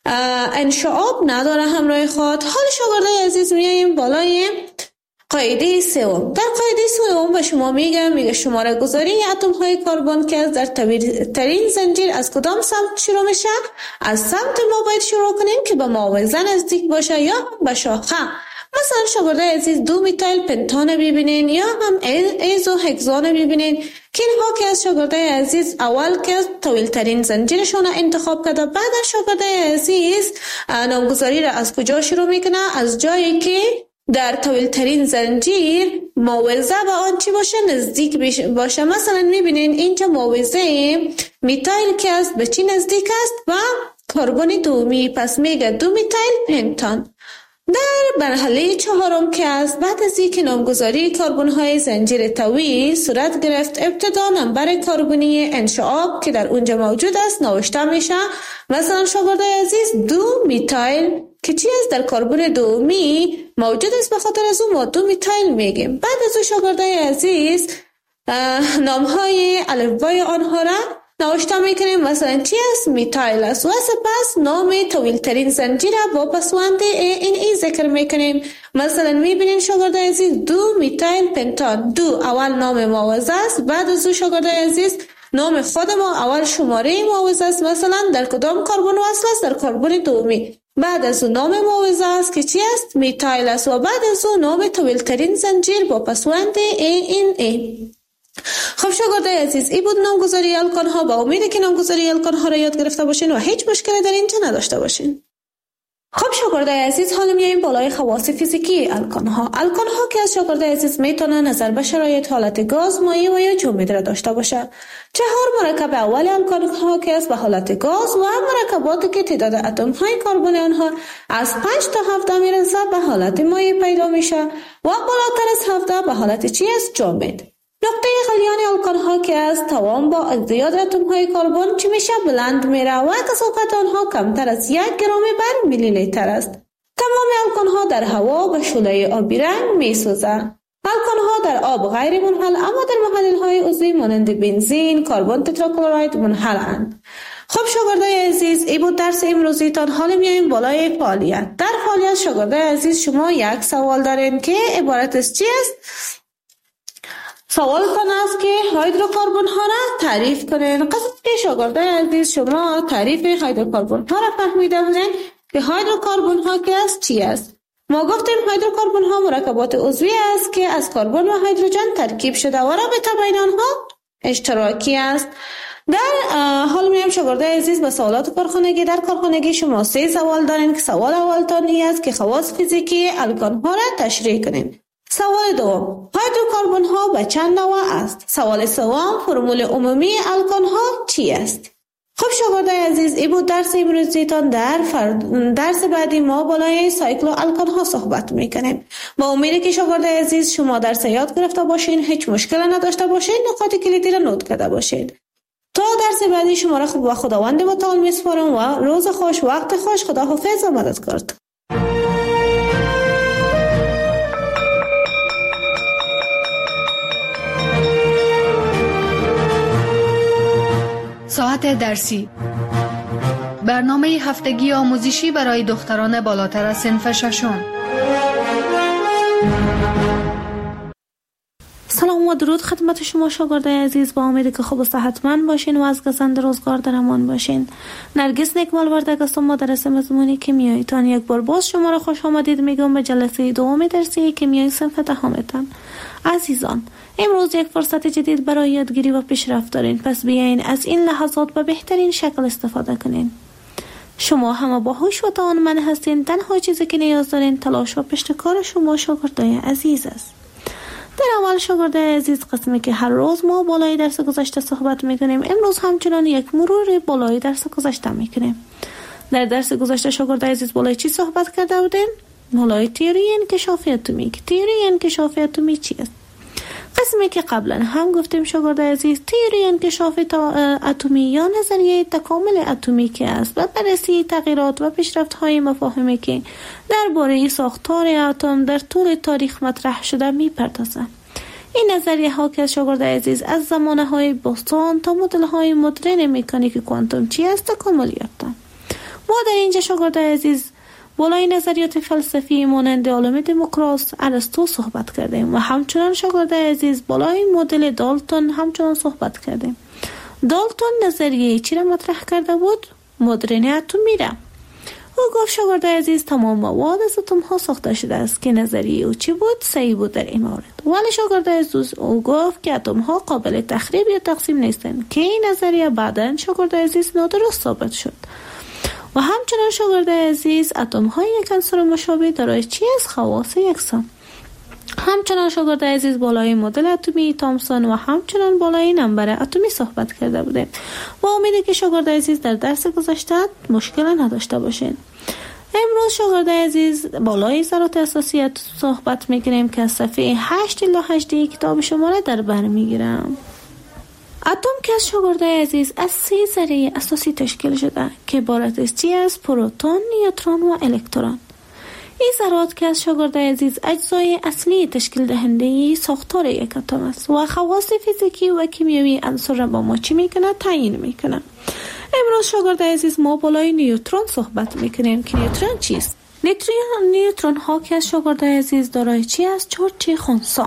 انشعاب نداره همراه خود. حال شاگردای عزیز میاییم بالای قاعده سوم. در قاعده سوم به شما میگم میگه شماره گذاری اتم های کربن که در طویل ترین زنجیر از کدام سمت شروع میشه؟ از سمت ما باید شروع کنیم که به معاوضه نزدیک باشه یا به شاخه. مثلا شاگردای عزیز دو میتایل پنتان ببینین یا هم ایزو هگزان ببینین که اینها که از شاگردای عزیز اول که طویل ترین زنجیرشون انتخاب کرده، بعد از شاگردای عزیز نامگذاری را از کجا شروع میکنه؟ از جایی که در طویل ترین زنجیر معاوضه به آن چی باشه؟ نزدیک باشه. مثلا میبینین اینجا معاوضه میتایل که است به چی نزدیک است؟ و کربن دومی، پس میگه دو میتایل پنتان. در مرحله چهارم که است بعد از اینکه نامگذاری کربن های زنجیر طویل صورت گرفت، ابتدا نمبر کربنی انشعاب که در اونجا موجود است نوشته میشه. مثلا شاگردای عزیز دو میتایل که چی است؟ در کربن دومی موجود است، به خاطر از اون ما دو میتایل میگیم. بعد از اون شاگردای عزیز نام های الفبای آنها را نوشته میکنیم. مثلا چی است؟ میتایل است و سپس نام طویل ترین زنجیر با پسوند این ای ذکر میکنیم. مثلا میبینین شاگردای عزیز دو میتایل پنتان، دو اول نام معاوضه است، بعد از اون شاگردای عزیز نام خود ما اول شماره معاوضه است، مثلا در کدام کربن وصل است؟ در کربن دومی. بعد از اون نام معاوضه است که چی است؟ میتایل است و بعد از اون نام طویل ترین زنجیر با پسوند این ای. خب شاگردای عزیز این بود نامگذاری الکان ها. با امید که نامگذاری الکان ها را یاد گرفته باشین و هیچ مشکلی در اینجا نداشته باشین. خب شاگردای عزیز حالا میایم بالای خواص فیزیکی الکان ها. الکان ها که از شاگردای عزیز میتونه نظر به شرایط حالت گاز، مایع و یا جامد را داشته باشه. چهار مرکب اول الکان ها که از به حالت گاز و مرکباتی که تعداد اتم های کربن آنها از پنج تا هفده میرسه به حالت مایع پیدا میشه و بالاتر از هفده به حالت چی است؟ جامد. نقطه غلیان الکان ها که از توان با زیاد اتم های کربن چی میشه؟ بلند میره و کثافت آنها کمتر از یک گرم بر میلی لیتر است. تمام الکان ها در هوا به شعله آبی رنگ میسوزه. الکان ها در آب غیر منحل اما در محلل های عضوی مانند بنزین، کربن تتراکلرید منحلند. خب شاگردای عزیز این بود درس امروزیتان. حالا میایم بالای فعالیت. در فعالیت شاگردای عزیز شما یک سوال دارین که عبارت از چی است؟ سوال تان است که هیدروکربن ها را تعریف کنین. قصد که شاگردای عزیز شما تعریف هیدروکربن ها را فهمیده بودین که هیدروکربن ها که است چی است؟ ما گفتیم هیدروکربن ها مرکبات عضوی است که از کربن و هیدروژن ترکیب شده و رابطه بین آنها اشتراکی است. در حال میام شاگردای عزیز به سوالات کارخانگی. در کارخانگی شما سه سوال دارین که سوال اولتان این است که خواص فیزیکی الکان ها را تشریح کنین. سوال دوم، هیدروکربن ها به چند نوع است؟ سوال سوم، فرمول عمومی الکان ها چی است؟ خب شاگردای عزیز، این بود درس امروزیتان. در فرد... درس بعدی ما بالای سایکل و الکان ها صحبت میکنیم. با امیدی که شاگردای عزیز شما درس یاد گرفته باشین، هیچ مشکل نداشته باشین، نکات کلیدی را نوت کرده باشین. تا درس بعدی شما را خوب و خداوند متعال میسپارم و روز خوش، وقت خوش، خداحافظ و مددکار. ساعت درسی، برنامه هفتگی آموزشی برای دختران بالاتر از صنف ششم. سلام و درود خدمت شما شاگردای عزیز. با امیدی که خوب و صحتمند باشین و از گزند روزگار در امان باشین. نرگس نیکمال وردگ هستم، مدرس مضمون کیمیاییتان. یک بار باز شما را خوش آمدید میگم به جلسه دوم درسی کیمیای صنف دهمتان. عزیزان، امروز یک فرصت جدید برای یادگیری و پیشرفت دارین، پس بیاین از این لحظات به بهترین شکل استفاده کنین. شما همه باهوش و توانمند هستین. تنها چیزی که نیاز دارین تلاش و پشتکار شما شاگردای عزیز است. در اول شاگردای عزیز، قسمی که هر روز ما بالای درس گذشته صحبت میکنیم، امروز همچنان یک مرور بالای درس گذشته میکنیم. در درس گذشته شاگردای عزیز بالای چی صحبت کرده بودیم؟ بالای تئوری انکشاف اتمی. تئوری انکشاف اتمی چی است؟ قسمی که قبلا هم گفتیم شاگردای عزیز، تئوری انکشاف اتمی یا نظریه تکامل اتمی که است و بررسی تغییرات و پیشرفت‌های مفاهیمی که درباره ساختار اتم در طول تاریخ مطرح شده می‌پردازند. این نظریه ها که شاگردای عزیز از زمانه های باستان تا مدل های مدرن مکانیک کوانتوم چی است تکامل یافتند. ما در اینجا شاگردای عزیز بالای نظریات فلسفی مانند عالم دموکراس، ارسطو صحبت کردیم و همچنان شاگردای عزیز بالای مدل دالتون همچنان صحبت کردیم. دالتون نظریه چی را مطرح کرده بود؟ مدرن اتمی را. او گفت شاگردای عزیز تمام مواد از اتم ها ساخته شده است که نظریه او چی بود؟ صحیح بود در این مورد. ولی شاگردای عزیز او گفت که اتم ها قابل تخریب یا تقسیم نیستند که این نظریه بعداً شاگردای عزیز نادرست ثابت شد. و همچنان شاگردای عزیز اتم های یک عنصر مشابه دارای چی از خواص یکسان. همچنان شاگردای عزیز بالای مدل اتمی تامسون و همچنان بالای نمبر اتمی صحبت کرده بودیم. با امیدی که شاگردای عزیز در درس گذشته مشکل نداشته باشین. امروز شاگردای عزیز بالای ذرات اساسی صحبت میکنیم که از صفحه هشت الی هجده کتاب شما را در بر میگیرم. اتم که از شاگردای عزیز از سه ذره اساسی تشکیل شده که عبارت است از پروتون، نیوترون و الکترون. این ذرات که از شاگردای عزیز اجزای اصلی تشکیل دهنده ساختار یک اتم است و خواص فیزیکی و کیمیایی عنصر را با ما چی میکنه؟ تعیین میکنه. امروز شاگردای عزیز ما بالای نیوترون صحبت میکنیم که نیوترون چیست؟ نیوترون نیوترون ها که از شاگردای عزیز دارای چی است؟ چارج خنثی.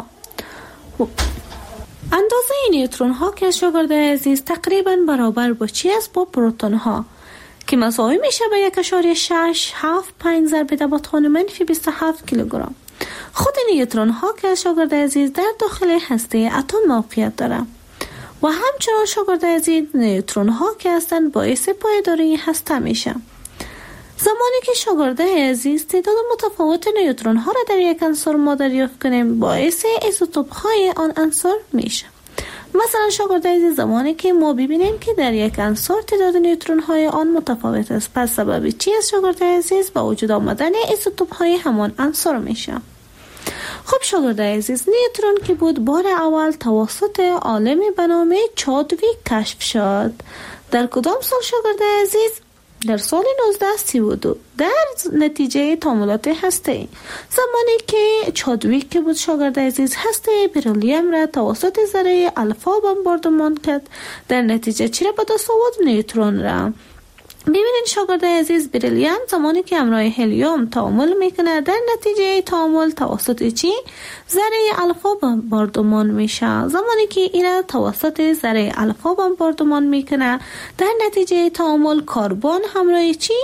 اندازه نیوترون ها که از شاگردای عزیز تقریبا برابر با چی است؟ با پروتون ها که مساوی میشه به یک اشاریه شش هفت پنج ضرب در توان منفی بیست و هفت کیلوگرم. خود نیوترون ها که از شاگردای عزیز در داخل هسته اتم موقعیت داره و همچنان شاگردای عزیز نیوترون ها که هستند باعث پایداری هسته میشه. زمانی که شاگردای عزیز تعداد متفاوت نیوترون ها را در یک عنصر ما دریافت کنیم، باعث ایزوتوپ های آن عنصر میشه. مثلا شاگردای عزیز زمانی که ما ببینیم که در یک عنصر تعداد نیوترون های آن متفاوت است، پس سبب چی است شاگردای عزیز؟ با وجود آمدن ایزوتوپ های همان عنصر میشه. خب شاگردای عزیز، نیوترون که بود بار اول توسط عالمی به نام چادویک کشف شد. در کدام سال شاگردای عزیز؟ در سال نوزده سی و دو در نتیجه تعاملات هسته‌ای. زمانی که چادویک که بود شاگردای عزیز هسته بریلیوم را توسط ذره الفا بمباردمان کرد، در نتیجه چی را به دست آورد؟ نیوترون را. ببینید شاگردای عزیز، بریلیوم زمانی که همراه هلیوم تعامل میکنه، در نتیجه تعامل توسط چی؟ ذره الفا بمباردمان میشه. زمانی که این توسط ذره الفا بمباردمان میکنه، در نتیجه تعامل کربن همراه چی؟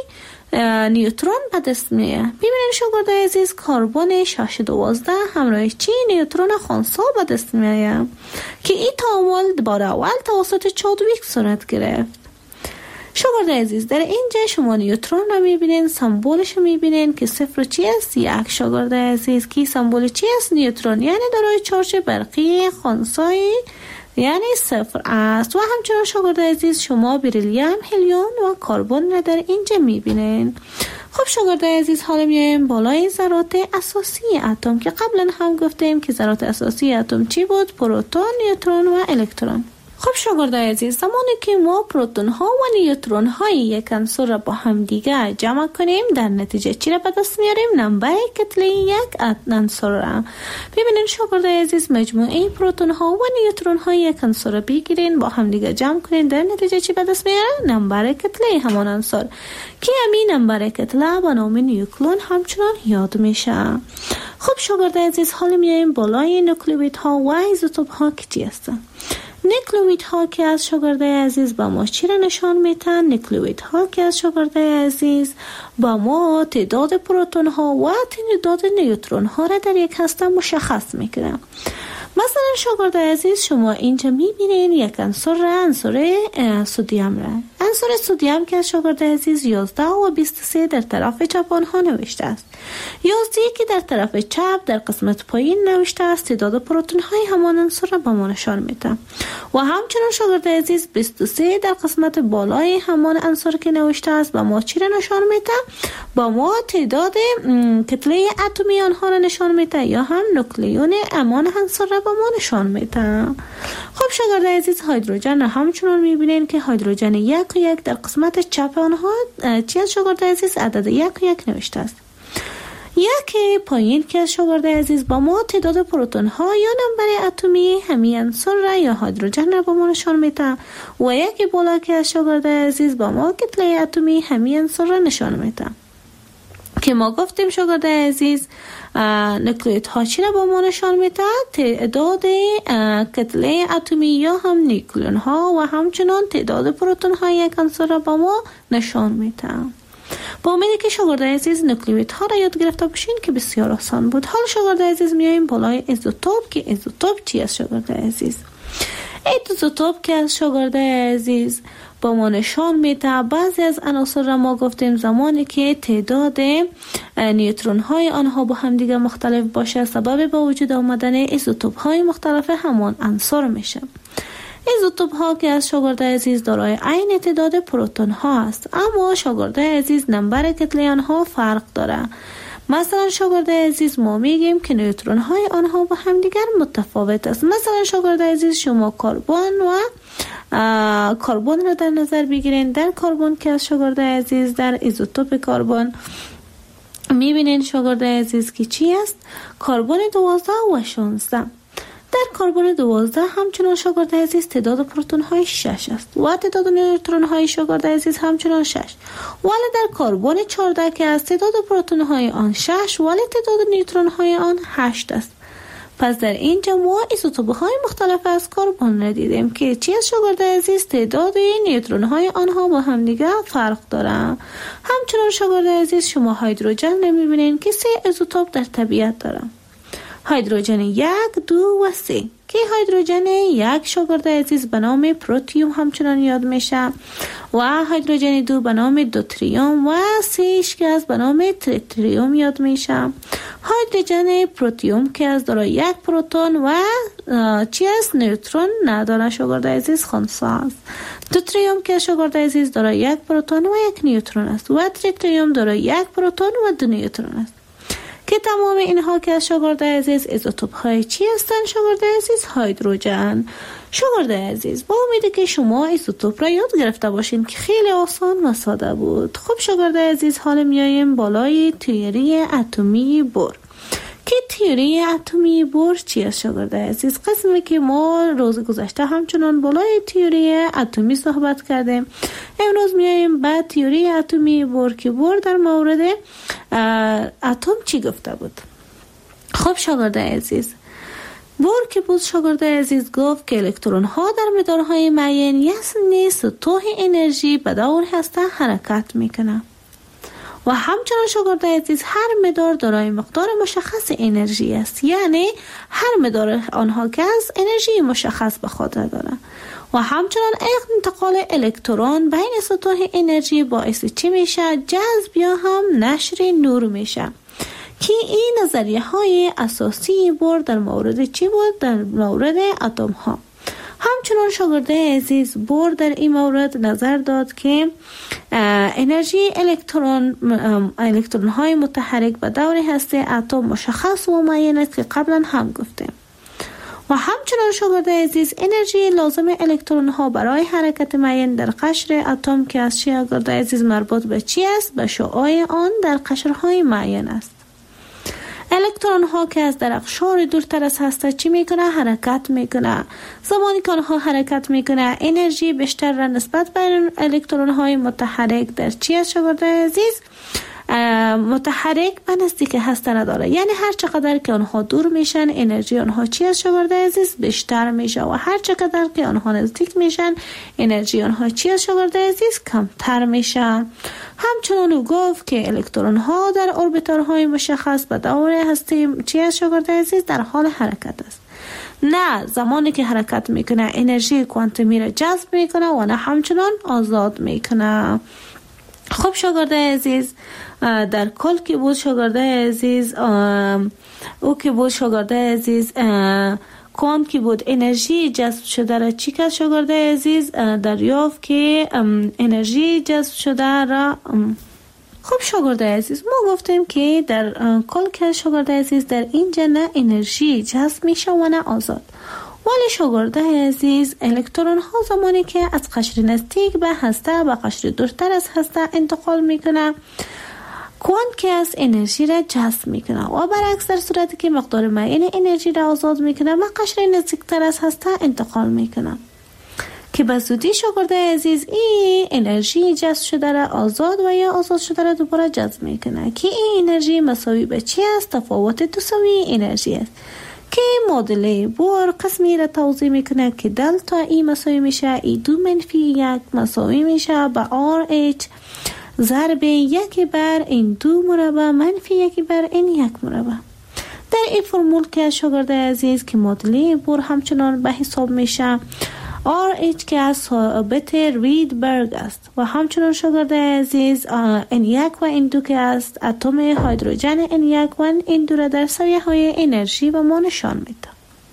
نیوترون به دست میاد. ببینید شاگردای عزیز کربن شش دوازده همراه چی نیوترون خنثی به دست میاد که این تعامل بار اول توسط چادویک صورت گرفت. شاگردای عزیز در اینجا شما نیوترون رو میبینین، سمبولش رو میبینین که صفر چی است؟ یک. شاگردای عزیز کی سمبول چی است؟ نیوترون، یعنی دارای چارج برقی خنثی یعنی صفر است. و همچنان شاگردای عزیز شما بریلیوم، هلیوم و کربن را در اینجا میبینین. خب شاگردای عزیز حالا میایم بالای ذرات اساسی اتم که قبلا هم گفتیم که ذرات اساسی اتم چی بود؟ پروتون، نیوترون و الکترون. خب شاگردای عزیز زمانی که ما پروتون ها و نیوترون های یک عنصر را با هم دیگه جمع کنیم در نتیجه چی را به دست میاریم؟ نمبر کتله یک عنصر را. ببینید شاگردای عزیز مجموعه پروتون ها و نیوترون های یک عنصر را بگیرین با هم دیگه جمع کنین، در نتیجه چی به دست میاره؟ نمبر کتله همان عنصر که همین نمبر کتله به نام نیوکلون همچنان یاد میشه. خب شاگردای عزیز حالا میایم بالای نوکلئیدها و ایزوتوپ ها که چی هستن؟ نوکلئید ها که از شاگردای عزیز با ما چی را نشان میتن؟ نوکلئید ها که از شاگردای عزیز با ما تعداد پروتون ها و تعداد نیوترون ها را در یک هسته مشخص میکنن. مثلا شاگردای عزیز شما اینجا میبینین یک عنصر را، عنصر سدیم را، عنصر سدیم که از شاگردای عزیز یازده و بیست و سه در طرف چپ آنها نوشته است. یازده که در طرف چپ در قسمت پایین نوشته است تعداد پروتون های همان عنصر را به ما نشان میده. و همچنان شاگردای عزیز بیست و سه در قسمت بالای همان عنصر که نوشته است به ما چی را نشان میده؟ با ما تعداد کتله اتمی آنها را نشان میده یا هم نوکلیون امان عنصر را با ما نشان میده. خب شاگردای عزیز هیدروژن را همچنان میبینین که هیدروژن یک و یک در قسمت چپ آنها چی از شاگردای عزیز؟ عدد یک و یک نوشته است. یک پایین که از شاگردای عزیز با ما تعداد پروتون ها یا نمبر اتمی همین عنصر را یا هیدروژن را با ما نشان میده و یک بالا که از شاگردای عزیز با ما کتله اتمی همین عنصر را نشان میده که ما گفتیم شاگردای عزیز نوکلئید ها چی را با ما نشان میده؟ تعداد کتله اتمی یا هم نیوکلئون ها و همچنان تعداد پروتون های یک عنصر را با ما نشان میده. با امیدی که شاگردای عزیز نوکلئید ها را یاد گرفته باشین که بسیار آسان بود. حالا شاگردای عزیز میاییم بالای ایزوتوپ که ایزوتوپ چی است شاگردای عزیز؟ ایزوتوپ که از شاگردای عزیز با ما نشان میده بعضی از عناصر را ما گفتیم زمانی که تعداد نیوترون های آنها با هم دیگه مختلف باشه سبب به وجود آمدن ایزوتوپ های مختلف همان عنصر میشه. ایزوتوپ ها که از شاگردای عزیز دارای عین تعداد پروتون ها است، اما شاگردای عزیز نمبر کتله آنها فرق داره. مثلا شاگردای عزیز ما میگیم که نیوترون های آنها با هم دیگر متفاوت است. مثلا شاگردای عزیز شما کربن و کربن را در نظر بگیرین. در کربن که از شاگردای عزیز در ایزوتوپ کربن میبینین شاگردای عزیز که چی است؟ کربن دوازده و شانزده. در کربن دوازده همچنان شاگردای عزیز تعداد پروتون های شش است و تعداد نیوترون های شاگردای عزیز همچنان شش. ولی در کربن چهارده که از تعداد پروتون های آن شش ولی تعداد نیوترون های آن هشت است. پس در اینجا ما ایزوتوپ های مختلف از کربن را دیدیم که چی از شاگردای عزیز تعداد نیوترون های آنها با هم دیگه فرق دارن. همچنان شاگردای عزیز شما هیدروژن نمیبینین که سه ایزوتوپ در طبیعت دارن. هیدروژن یک، دو و سه که هیدروژن یک شاگردای عزیز به نام پروتیوم همچنان یاد میشه و هیدروژن دو به نام دوتریوم و سهش که از به نام تریتریوم یاد میشه. هیدروژن پروتیوم که از دارای یک پروتون و چی است؟ نیوترون نداره شاگردای عزیز خنثی است. دوتریوم که شاگردای عزیز دارای یک پروتون و یک نیوترون است و تریتریوم دارای یک پروتون و دو نیوترون است که تمام اینها که از شاگردای عزیز ایزوتوپ های چی هستن شاگردای عزیز؟ هیدروژن. شاگردای عزیز با امیدی که شما ایزوتوپ را یاد گرفته باشین که خیلی آسان و ساده بود. خب شاگردای عزیز حالا میاییم بالای تئوری اتمی بور که تئوری اتمی بور چی است شاگردای عزیز؟ قسمی که ما روز گذشته همچنان بالای تئوری اتمی صحبت کردیم. امروز میاییم بعد تئوری اتمی بور که بور در مورد اتم چی گفته بود. خب شاگردای عزیز بور که بود شاگردای عزیز گفت که الکترون ها در مدارهای معین یعنی سطوح انرژی به دور هسته حرکت میکنه. و همچنان شاگردای عزیز هر مدار دارای مقدار مشخص انرژی است، یعنی هر مدار آنها که از انرژی مشخص به خود دارند و همچنان انتقال الکترون بین سطوح انرژی باعث چی میشه؟ جذب یا هم نشر نور میشه که این نظریه های اساسی بور در مورد چی بود؟ در مورد اتم ها. همچنان شاگرده عزیز بور در این مورد نظر داد که انرژی الکترون الکترون های متحرک به دور هسته اتم مشخص و معین است که قبلا هم گفتیم. و همچنان شاگرده عزیز انرژی لازم الکترون ها برای حرکت معین در قشر اتم که از شاگرده عزیز مربوط به چی است؟ به شعاع آن در قشرهای معین است. الکترون ها که از در اقشار دورتر از هسته چی میکنه؟ حرکت میکنه. زمانی که آنها حرکت میکنه انرژی بیشتر را نسبت به الکترون های متحرک در چی است شاگرده عزیز؟ متحرک به نزدیک هسته نداره، یعنی هر چقدر که آنها دور میشن انرژی آنها چی است شاگرده عزیز؟ بیشتر میشه و هر چقدر که آنها نزدیک میشن انرژی آنها چی است شاگرده عزیز؟ کمتر میشن. همچنان او گفت که الکترون ها در اوربیتال‌های مشخص به دور هسته چی است شاگرده عزیز؟ در حال حرکت است. نه زمانی که حرکت میکنه انرژی کوانتومی را جذب میکنه و نه همچنان آزاد میکنه. خب شاگرده عزیز در کل که بود شاگرده عزیز او که بود شاگرده عزیز کوانت که بود انرژی جذب شده را چی کرد شاگرده عزیز؟ دریافت که انرژی جذب شده را. خب شاگرده عزیز ما گفتیم که در کل که شاگرده عزیز در اینجا نه انرژی جذب میشه و نه آزاد. ولی شاگرده عزیز الکترون ها زمانی که از قشر نزدیک به هسته به قشر دورتر از هسته انتقال میکنه کوانت که از انرژی را جذب میکنه و برعکس در صورتی که مقدار معین انرژی را آزاد میکنه و قشر نزدیکتر از هسته انتقال میکنه که به زودی شاگرده عزیز این انرژی جذب شده را آزاد و یا آزاد شده را دوباره جذب میکنه که این انرژی مساوی به چی است؟ تفاوت تساوی انرژی است که معادله بور قسمی را توضیح میکنه که دلتا ای مساوی میشه ای دو منفی یک مساوی میشه به آر اچ ضرب یکی بر این دو مربع منفی یکی بر این یک مربع. در این فرمول که شاگرده عزیز که معادله بور همچنان به حساب میشه آر اچ که از ثابت ریدبرگ است و همچنان شاگرده عزیز ان یک و ان دو که است اتم هیدروژن ان یک و ان دو را در سویه های انرژی به ما نشان میده.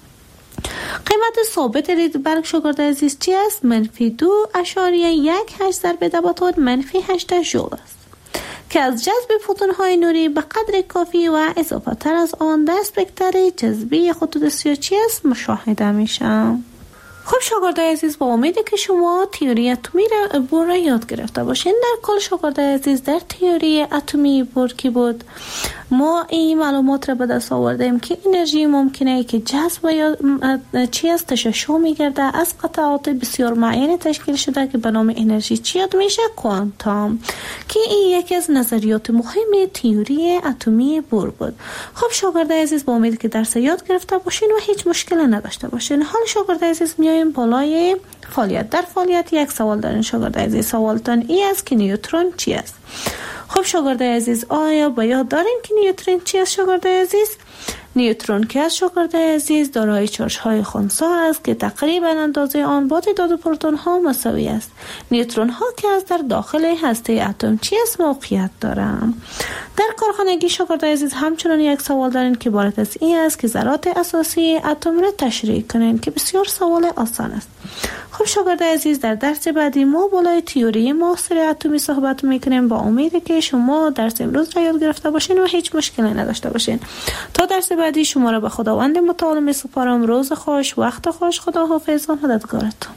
قیمت ثابت ریدبرگ شاگرده عزیز چی است؟ منفی دو اشاریه یک هشت ضرب دواتون منفی هشت ژول است که از جذب فوتون های نوری به قدر کافی و اضافه تر از آن در اسپکتر جذبی خطوط سیاه چی است؟ مشاهده میشه. خب شاگرده عزیز با امیده که شما تئوری اتمی را بور را یاد گرفته باشین. در کل شاگرده عزیز در تئوری اتمی بور کی بود ما این معلومات را به دست آوردیم که انرژی ممکنه که جذب یا چی است تشعشع میگرده از قطعات بسیار معین تشکیل شده که به نام انرژی چی یاد میشه؟ کوانتوم، که این یکی از نظریات مهم تئوری اتمی بور بود. خب شاگرده عزیز با امید که درس یاد گرفته باشین و هیچ مشکلی نداشته باشین. حال شاگرده عزیز میایم بالای فعالیت. در فعالیت یک سوال دارین شاگرده عزیز. سوالتان ای است که نیوترون چی است؟ خب شاگرده عزیز آیا با یاد دارین که نیوترون چی است شاگرده عزیز؟ نیوترون که از شاگرده عزیز دارای چارج های خنثی است که تقریبا اندازه آن با تعداد پروتون ها مساوی است. نیوترون ها که از در داخل هسته اتم چی است موقعیت دارند؟ در کارخانگی شاگرده عزیز همچنان یک سوال دارین که عبارت از این است که ذرات اساسی اتم را تشریح کنین که بسیار سوال آسان است. خب شاگرده عزیز در درس بعدی ما بالای تئوری معاصر اتمی صحبت میکنیم با امید که شما درس امروز را یاد گرفته باشین و هیچ مشکلی نداشته باشین. تا درس بعدی شما را به خداوند متعال میسپارم. روز خوش، وقت خوش، خدا حافظ و مددگارتون.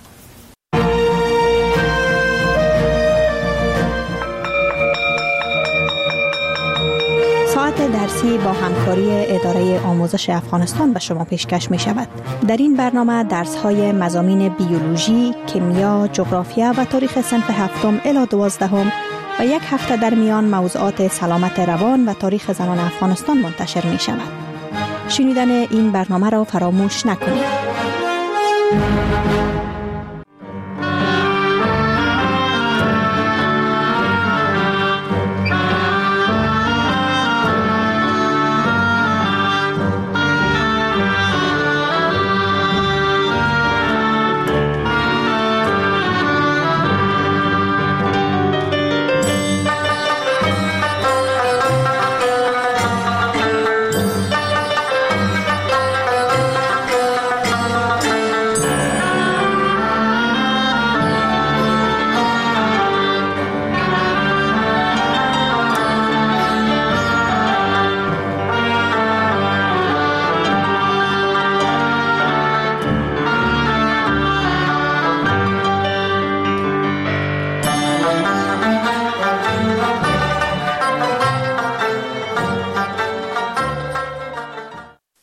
ساعت درسی با همکاری اداره آموزش افغانستان به شما پیشکش می شود. در این برنامه درس های مضامین بیولوژی، کیمیا، جغرافیا و تاریخ صنف هفتم الی دوازدهم و یک هفته در میان موضوعات سلامت روان و تاریخ زنان افغانستان منتشر می شود. شنیدن این برنامه را فراموش نکنید.